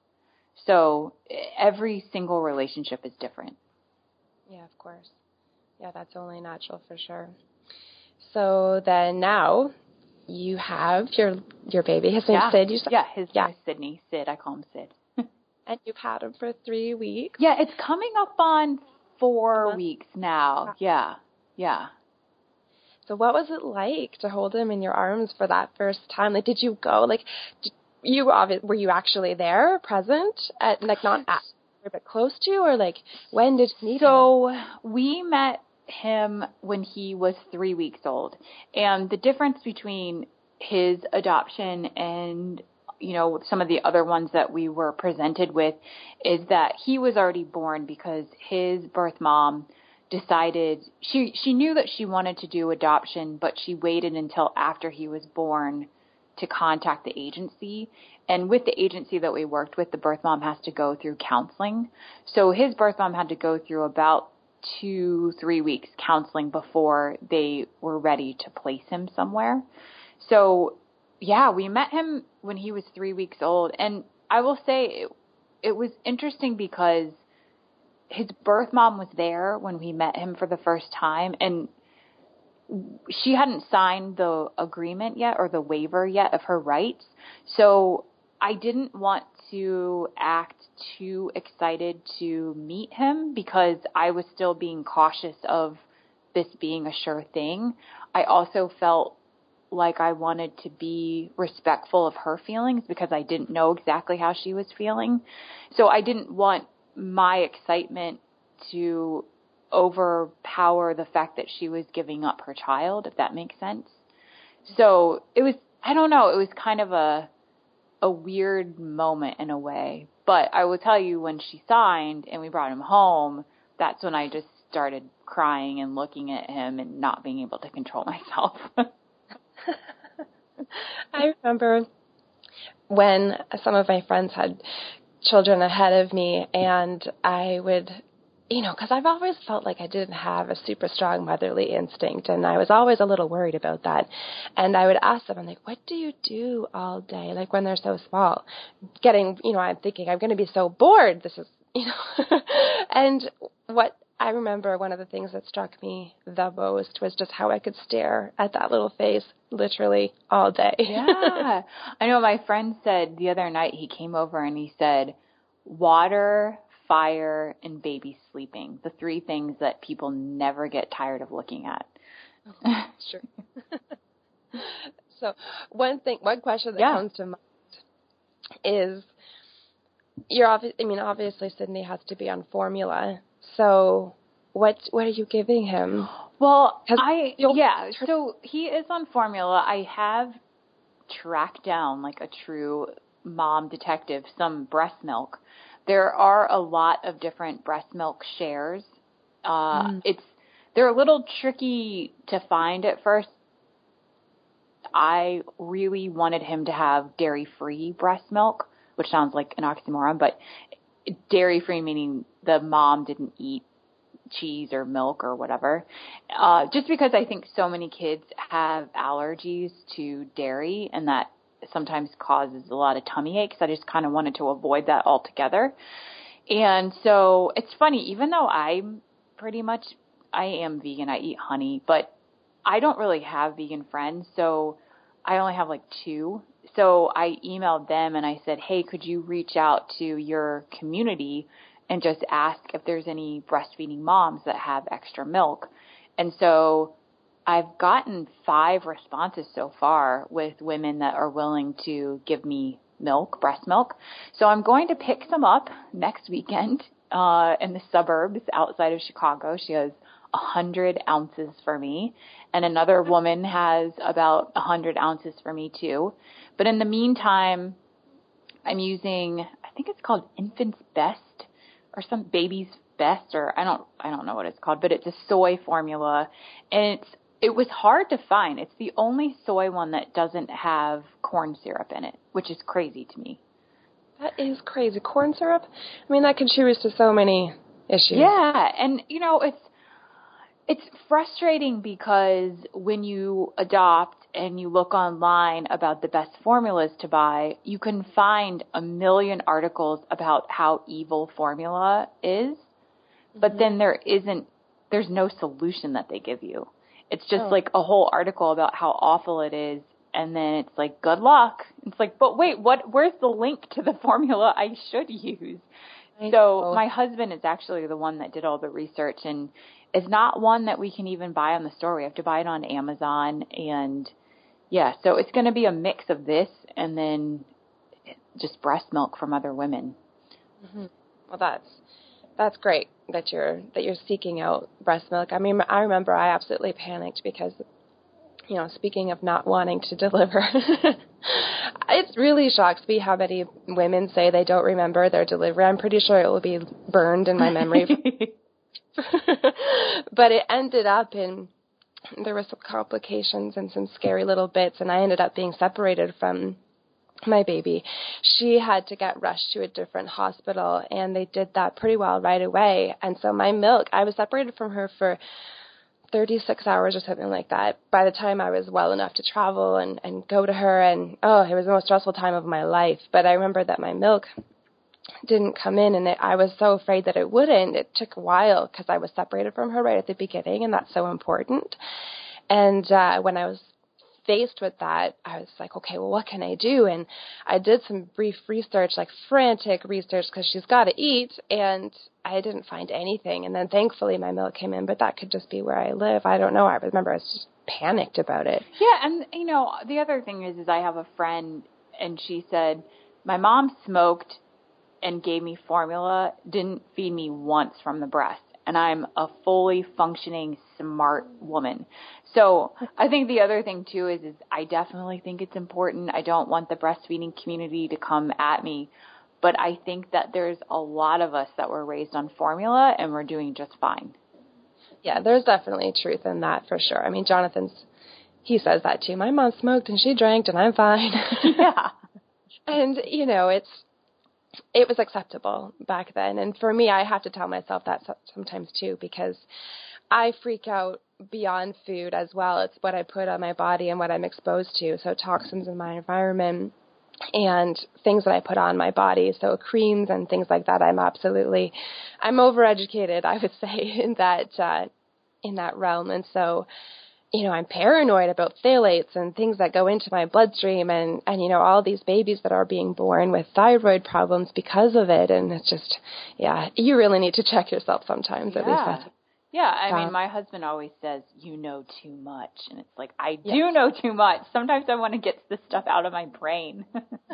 So every single relationship is different. Yeah, of course. Yeah, that's only natural for sure. So then now you have your your baby. His name's yeah. Sid. You said? Yeah, his yeah. name is Sydney. Sid, I call him Sid. And you've had him for three weeks? Yeah, it's coming up on four uh-huh. weeks now. Yeah, yeah. So what was it like to hold him in your arms for that first time? Like, did you go, like, did you were you actually there, present, at, like, not at, but close to, or, like, when did you meet so him? So we met him when he was three weeks old. And the difference between his adoption and you know, some of the other ones that we were presented with is that he was already born because his birth mom decided she, she knew that she wanted to do adoption, but she waited until after he was born to contact the agency. And with the agency that we worked with, the birth mom has to go through counseling. So his birth mom had to go through about two, three weeks counseling before they were ready to place him somewhere. So yeah, we met him when he was three weeks old. And I will say it, it was interesting because his birth mom was there when we met him for the first time. And she hadn't signed the agreement yet or the waiver yet of her rights. So I didn't want to act too excited to meet him because I was still being cautious of this being a sure thing. I also felt like I wanted to be respectful of her feelings because I didn't know exactly how she was feeling. So I didn't want my excitement to overpower the fact that she was giving up her child, if that makes sense. So it was, I don't know, it was kind of a a weird moment in a way. But I will tell you, when she signed and we brought him home, that's when I just started crying and looking at him and not being able to control myself. I remember when some of my friends had children ahead of me, and I would, you know, because I've always felt like I didn't have a super strong motherly instinct, and I was always a little worried about that. And I would ask them, I'm like, what do you do all day, like when they're so small? Getting, you know, I'm thinking, I'm going to be so bored. This is, you know. And what I remember, one of the things that struck me the most was just how I could stare at that little face literally all day. Yeah. I know my friend said the other night, he came over and he said, water, fire, and baby sleeping, the three things that people never get tired of looking at. Oh, sure. So one thing, one question that yeah. comes to mind is, you're obvi- I mean, obviously Sydney has to be on formula. So what what are you giving him? Well, Has, I yeah. So he is on formula. I have tracked down, like a true mom detective, some breast milk. There are a lot of different breast milk shares. Uh, mm. It's they're a little tricky to find at first. I really wanted him to have dairy-free breast milk, which sounds like an oxymoron, but dairy-free meaning the mom didn't eat cheese or milk or whatever. Uh, just because I think so many kids have allergies to dairy, and that sometimes causes a lot of tummy aches. I just kind of wanted to avoid that altogether. And so it's funny, even though I'm pretty much, I am vegan, I eat honey, but I don't really have vegan friends, so I only have like two. So I emailed them and I said, hey, could you reach out to your community and just ask if there's any breastfeeding moms that have extra milk? And so I've gotten five responses so far with women that are willing to give me milk, breast milk. So I'm going to pick some up next weekend. uh, in the suburbs outside of Chicago. She has a hundred ounces for me, and another woman has about a hundred ounces for me too. But in the meantime, I'm using, I think it's called Infant's Best or some Baby's Best, or I don't, I don't know what it's called, but it's a soy formula, and it's, it was hard to find. It's the only soy one that doesn't have corn syrup in it, which is crazy to me. That is crazy. Corn syrup? I mean, that contributes to so many issues. Yeah, and you know, it's it's frustrating because when you adopt and you look online about the best formulas to buy, you can find a million articles about how evil formula is, but mm-hmm. then there isn't, there's no solution that they give you. It's just oh. like a whole article about how awful it is. And then it's like, good luck. It's like, but wait, what? Where's the link to the formula I should use? I so know. My husband is actually the one that did all the research, and it's not one that we can even buy on the store. We have to buy it on Amazon. And yeah, so it's going to be a mix of this and then just breast milk from other women. Mm-hmm. Well, that's that's great that you're that you're seeking out breast milk. I mean, I remember I absolutely panicked because, you know, speaking of not wanting to deliver, it really shocks me how many women say they don't remember their delivery. I'm pretty sure it will be burned in my memory. But it ended up in, there were some complications and some scary little bits, and I ended up being separated from my baby. She had to get rushed to a different hospital, and they did that pretty well right away. And so my milk, I was separated from her for thirty-six hours or something like that. By the time I was well enough to travel and, and go to her, and oh, it was the most stressful time of my life. But I remember that my milk didn't come in, and it, I was so afraid that it wouldn't. It took a while because I was separated from her right at the beginning, and that's so important. And uh, when I was faced with that, I was like, okay, well, what can I do? And I did some brief research, like frantic research, because she's got to eat, and I didn't find anything. And then thankfully my milk came in, but that could just be where I live. I don't know. I remember I was just panicked about it. Yeah, and, you know, the other thing is, is I have a friend, and she said, my mom smoked and gave me formula, didn't feed me once from the breast. And I'm a fully functioning, smart woman. So I think the other thing, too, is, is I definitely think it's important. I don't want the breastfeeding community to come at me. But I think that there's a lot of us that were raised on formula, and we're doing just fine. Yeah, there's definitely truth in that for sure. I mean, Jonathan's, he says that, too. My mom smoked, and she drank, and I'm fine. Yeah. And, you know, it's, it was acceptable back then. And for me, I have to tell myself that sometimes too, because I freak out beyond food as well. It's what I put on my body and what I'm exposed to. So toxins in my environment and things that I put on my body. So creams and things like that. I'm absolutely, I'm overeducated, I would say, in that, uh, in that realm. And so, you know, I'm paranoid about phthalates and things that go into my bloodstream, and, and, you know, all these babies that are being born with thyroid problems because of it. And it's just, yeah, you really need to check yourself sometimes. Yeah. At least that's Yeah, I um, mean, my husband always says, you know too much. And it's like, I do yeah. know too much. Sometimes I want to get this stuff out of my brain.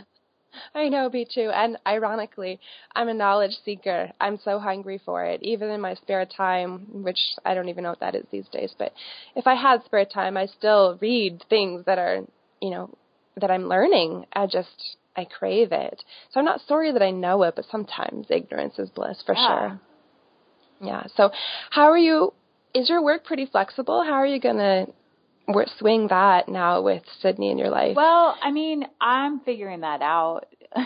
I know, me too. And ironically, I'm a knowledge seeker. I'm so hungry for it, even in my spare time, which I don't even know what that is these days. But if I had spare time, I still read things that are, you know, that I'm learning. I just, I crave it. So I'm not sorry that I know it, but sometimes ignorance is bliss for yeah. sure. Yeah. So how are you, is your work pretty flexible? How are you going to swing that now with Sydney in your life? Well, I mean, I'm figuring that out.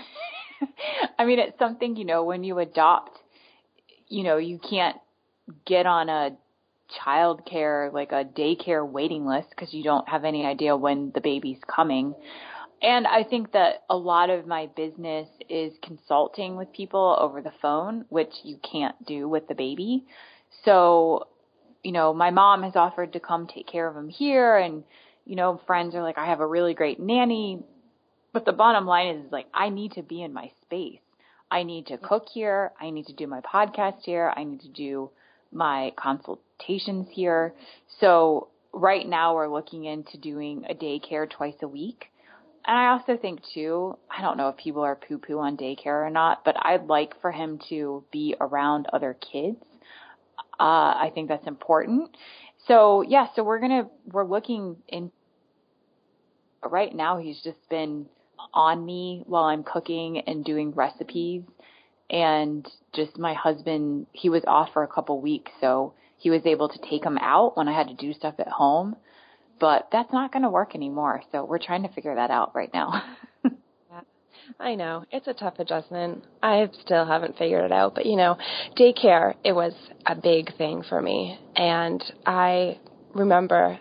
I mean, it's something, you know, when you adopt, you know, you can't get on a child care, like a daycare waiting list because you don't have any idea when the baby's coming. And I think that a lot of my business is consulting with people over the phone, which you can't do with the baby. So, you know, my mom has offered to come take care of him here, and, you know, friends are like, I have a really great nanny. But the bottom line is, like, I need to be in my space. I need to cook here. I need to do my podcast here. I need to do my consultations here. So right now we're looking into doing a daycare twice a week. and I also think too, I don't know if people are poo-poo on daycare or not, but I'd like for him to be around other kids. Uh, I think that's important. So yeah, so we're gonna we're looking in. Right now, he's just been on me while I'm cooking and doing recipes, and just my husband, he was off for a couple weeks, so he was able to take him out when I had to do stuff at home. But that's not going to work anymore, so we're trying to figure that out right now. Yeah, I know. It's a tough adjustment. I still haven't figured it out, but, you know, daycare, it was a big thing for me. And I remember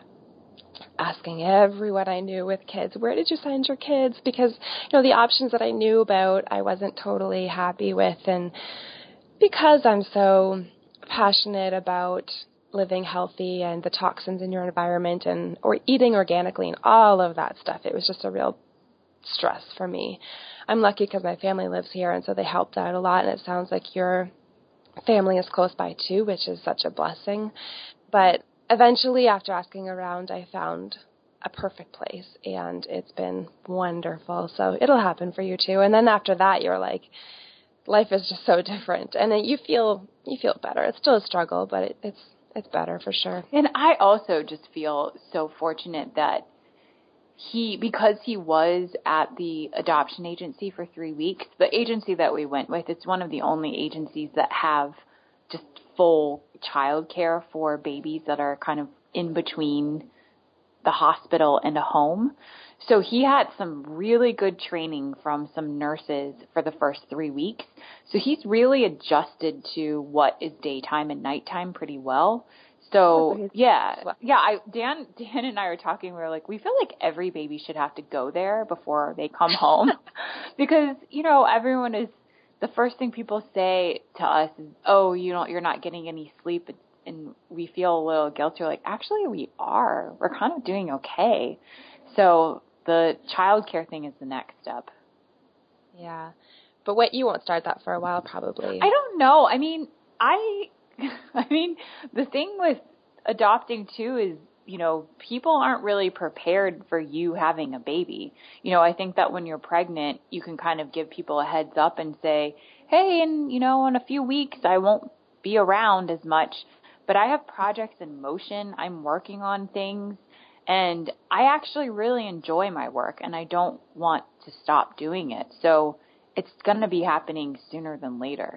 asking everyone I knew with kids, where did you send your kids? Because, you know, the options that I knew about, I wasn't totally happy with. And because I'm so passionate about living healthy and the toxins in your environment and or eating organically and all of that stuff, it was just a real stress for me. I'm lucky because my family lives here, and so they helped out a lot, and it sounds like your family is close by too, which is such a blessing. But eventually, after asking around, I found a perfect place, and it's been wonderful. So it'll happen for you too. And then after that, you're like, life is just so different, and then you feel you feel better. It's still a struggle, but it, it's it's better for sure. And I also just feel so fortunate that he, because he was at the adoption agency for three weeks, the agency that we went with, it's one of the only agencies that have just full childcare for babies that are kind of in between the hospital and a home. So he had some really good training from some nurses for the first three weeks. So he's really adjusted to what is daytime and nighttime pretty well. So yeah, yeah. I Dan, Dan and I were talking. We were like, we feel like every baby should have to go there before they come home, because you know everyone is. The first thing people say to us is, "Oh, you know, you're not getting any sleep," and we feel a little guilty. We're like, actually, we are. We're kind of doing okay. So the childcare thing is the next step. Yeah, but what you won't start that for a while, probably. I don't know. I mean, I, I mean, the thing with adopting too is, you know, people aren't really prepared for you having a baby. You know, I think that when you're pregnant, you can kind of give people a heads up and say, hey, in, you know, in a few weeks, I won't be around as much, but I have projects in motion. I'm working on things, and I actually really enjoy my work, and I don't want to stop doing it. So it's going to be happening sooner than later,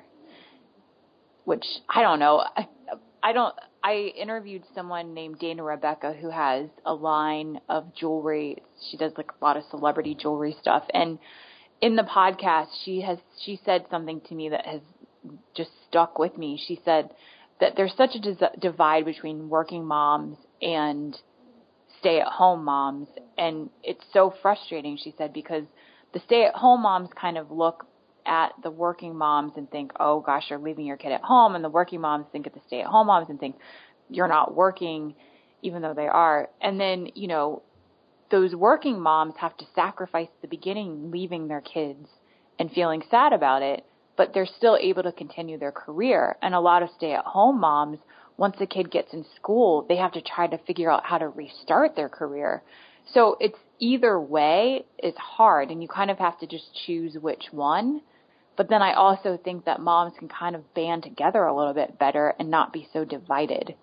which I don't know. I, I don't, I interviewed someone named Dana Rebecca who has a line of jewelry. She does like a lot of celebrity jewelry stuff. And in the podcast, she has, she said something to me that has just stuck with me. She said that there's such a dis- divide between working moms and stay-at-home moms. And it's so frustrating, she said, because the stay-at-home moms kind of look at the working moms and think, oh gosh, you're leaving your kid at home. And the working moms think at the stay-at-home moms and think you're not working, even though they are. And then, you know, those working moms have to sacrifice the beginning, leaving their kids and feeling sad about it, but they're still able to continue their career. And a lot of stay-at-home moms, once the kid gets in school, they have to try to figure out how to restart their career. So it's either way, it's hard, and you kind of have to just choose which one. But then I also think that moms can kind of band together a little bit better and not be so divided.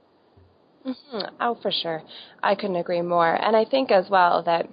Mm-hmm. Oh, for sure. I couldn't agree more. And I think as well that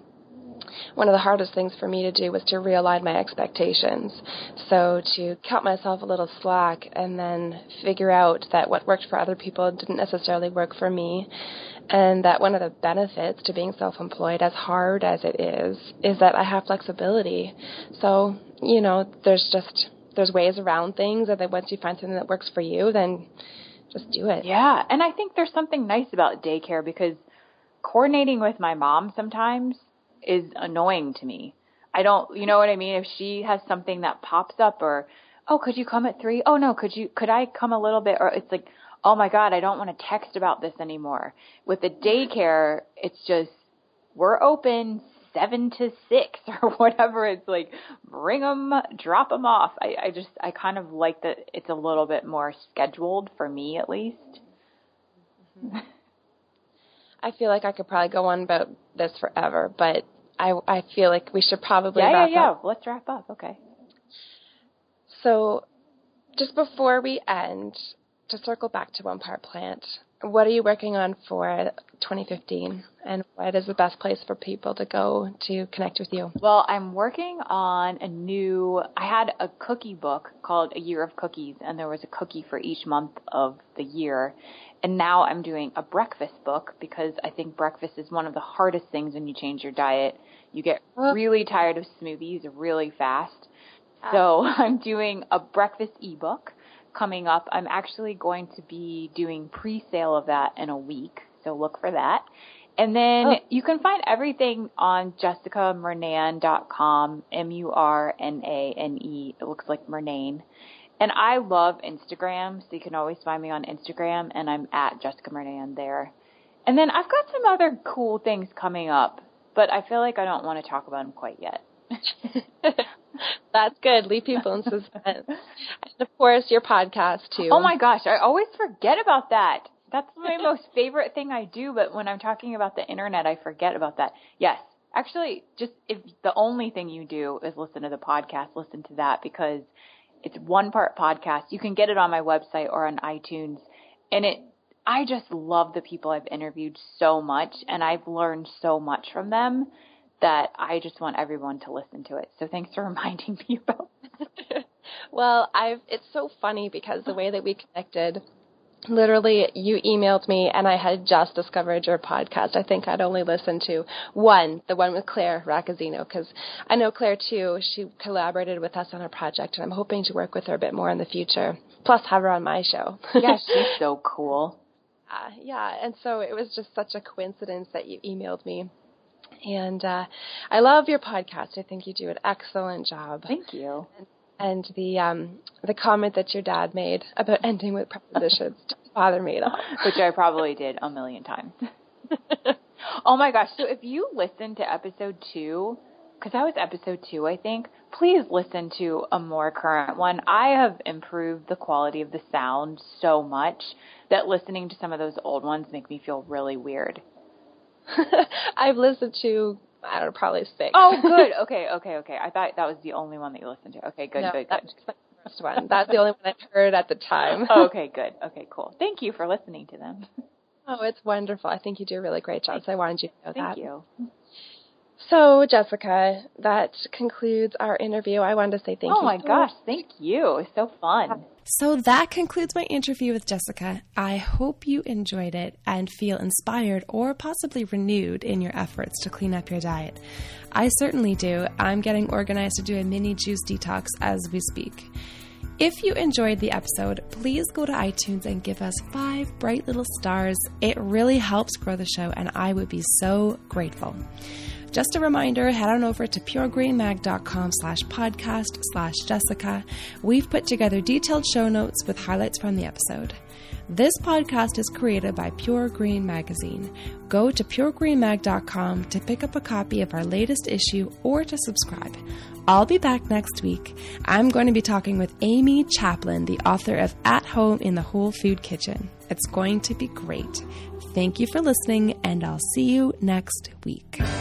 one of the hardest things for me to do was to realign my expectations. So to cut myself a little slack and then figure out that what worked for other people didn't necessarily work for me. And that one of the benefits to being self-employed, as hard as it is, is that I have flexibility. So, you know, there's just, there's ways around things, and then once you find something that works for you, then just do it. Yeah, and I think there's something nice about daycare, because coordinating with my mom sometimes is annoying to me. I don't, you know what I mean? If she has something that pops up, or, oh, could you come at three? Oh, no, could you, could I come a little bit? Or it's like, oh my God, I don't want to text about this anymore. With the daycare, it's just, we're open seven to six or whatever. It's like, bring them, drop them off. I, I just, I kind of like that it's a little bit more scheduled for me, at least. I feel like I could probably go on about this forever, but I, I feel like we should probably yeah, wrap yeah, yeah. up. Let's wrap up. Okay. So just before we end, to circle back to One Part Plant, what are you working on for twenty fifteen, and what is the best place for people to go to connect with you? Well, I'm working on a new, I had a cookie book called A Year of Cookies, and there was a cookie for each month of the year. And now I'm doing a breakfast book because I think breakfast is one of the hardest things when you change your diet. You get really tired of smoothies really fast. So I'm doing a breakfast ebook coming up. I'm actually going to be doing pre-sale of that in a week, so look for that. And then oh. you can find everything on jessica murnane dot com, M U R N A N E. It looks like Murnane. And I love Instagram, so you can always find me on Instagram, and I'm at Jessica Murnane there. And then I've got some other cool things coming up, but I feel like I don't want to talk about them quite yet. That's good. Leave people in suspense. And of course, your podcast, too. Oh, my gosh. I always forget about that. That's my most favorite thing I do, but when I'm talking about the internet, I forget about that. Yes. Actually, just if the only thing you do is listen to the podcast, listen to that, because it's One Part Podcast. You can get it on my website or on iTunes. And it, I just love the people I've interviewed so much, and I've learned so much from them that I just want everyone to listen to it. So thanks for reminding me about it. Well, I've, it's so funny because the way that we connected, literally you emailed me and I had just discovered your podcast. I think I'd only listened to one, the one with Claire Raccasino, because I know Claire too. She collaborated with us on a project, and I'm hoping to work with her a bit more in the future, plus have her on my show. Yeah, she's so cool. Uh, yeah, and so it was just such a coincidence that you emailed me. And uh, I love your podcast. I think you do an excellent job. Thank you. And, and the um, the comment that your dad made about ending with prepositions didn't bother me at all. Which I probably did a million times. Oh, my gosh. So if you listen to episode two, because that was episode two, I think, please listen to a more current one. I have improved the quality of the sound so much that listening to some of those old ones make me feel really weird. I've listened to, I don't know, probably six. Oh, good. Okay, okay, okay. I thought that was the only one that you listened to. Okay, good, no, good, that good. was the first one. That's the only one I heard at the time. Oh, okay, good. Okay, cool. Thank you for listening to them. Oh, it's wonderful. I think you do a really great job, so I wanted you to know Thank that. Thank you. So, Jessica, that concludes our interview. I wanted to say thank oh you. Oh, my so gosh. much. Thank you. It was so fun. So that concludes my interview with Jessica. I hope you enjoyed it and feel inspired or possibly renewed in your efforts to clean up your diet. I certainly do. I'm getting organized to do a mini juice detox as we speak. If you enjoyed the episode, please go to iTunes and give us five bright little stars. It really helps grow the show, and I would be so grateful. Just a reminder, head on over to puregreenmag.com slash podcast slash Jessica. We've put together detailed show notes with highlights from the episode. This podcast is created by Pure Green Magazine. Go to pure green mag dot com to pick up a copy of our latest issue or to subscribe. I'll be back next week. I'm going to be talking with Amy Chaplin, the author of At Home in the Whole Food Kitchen. It's going to be great. Thank you for listening, and I'll see you next week.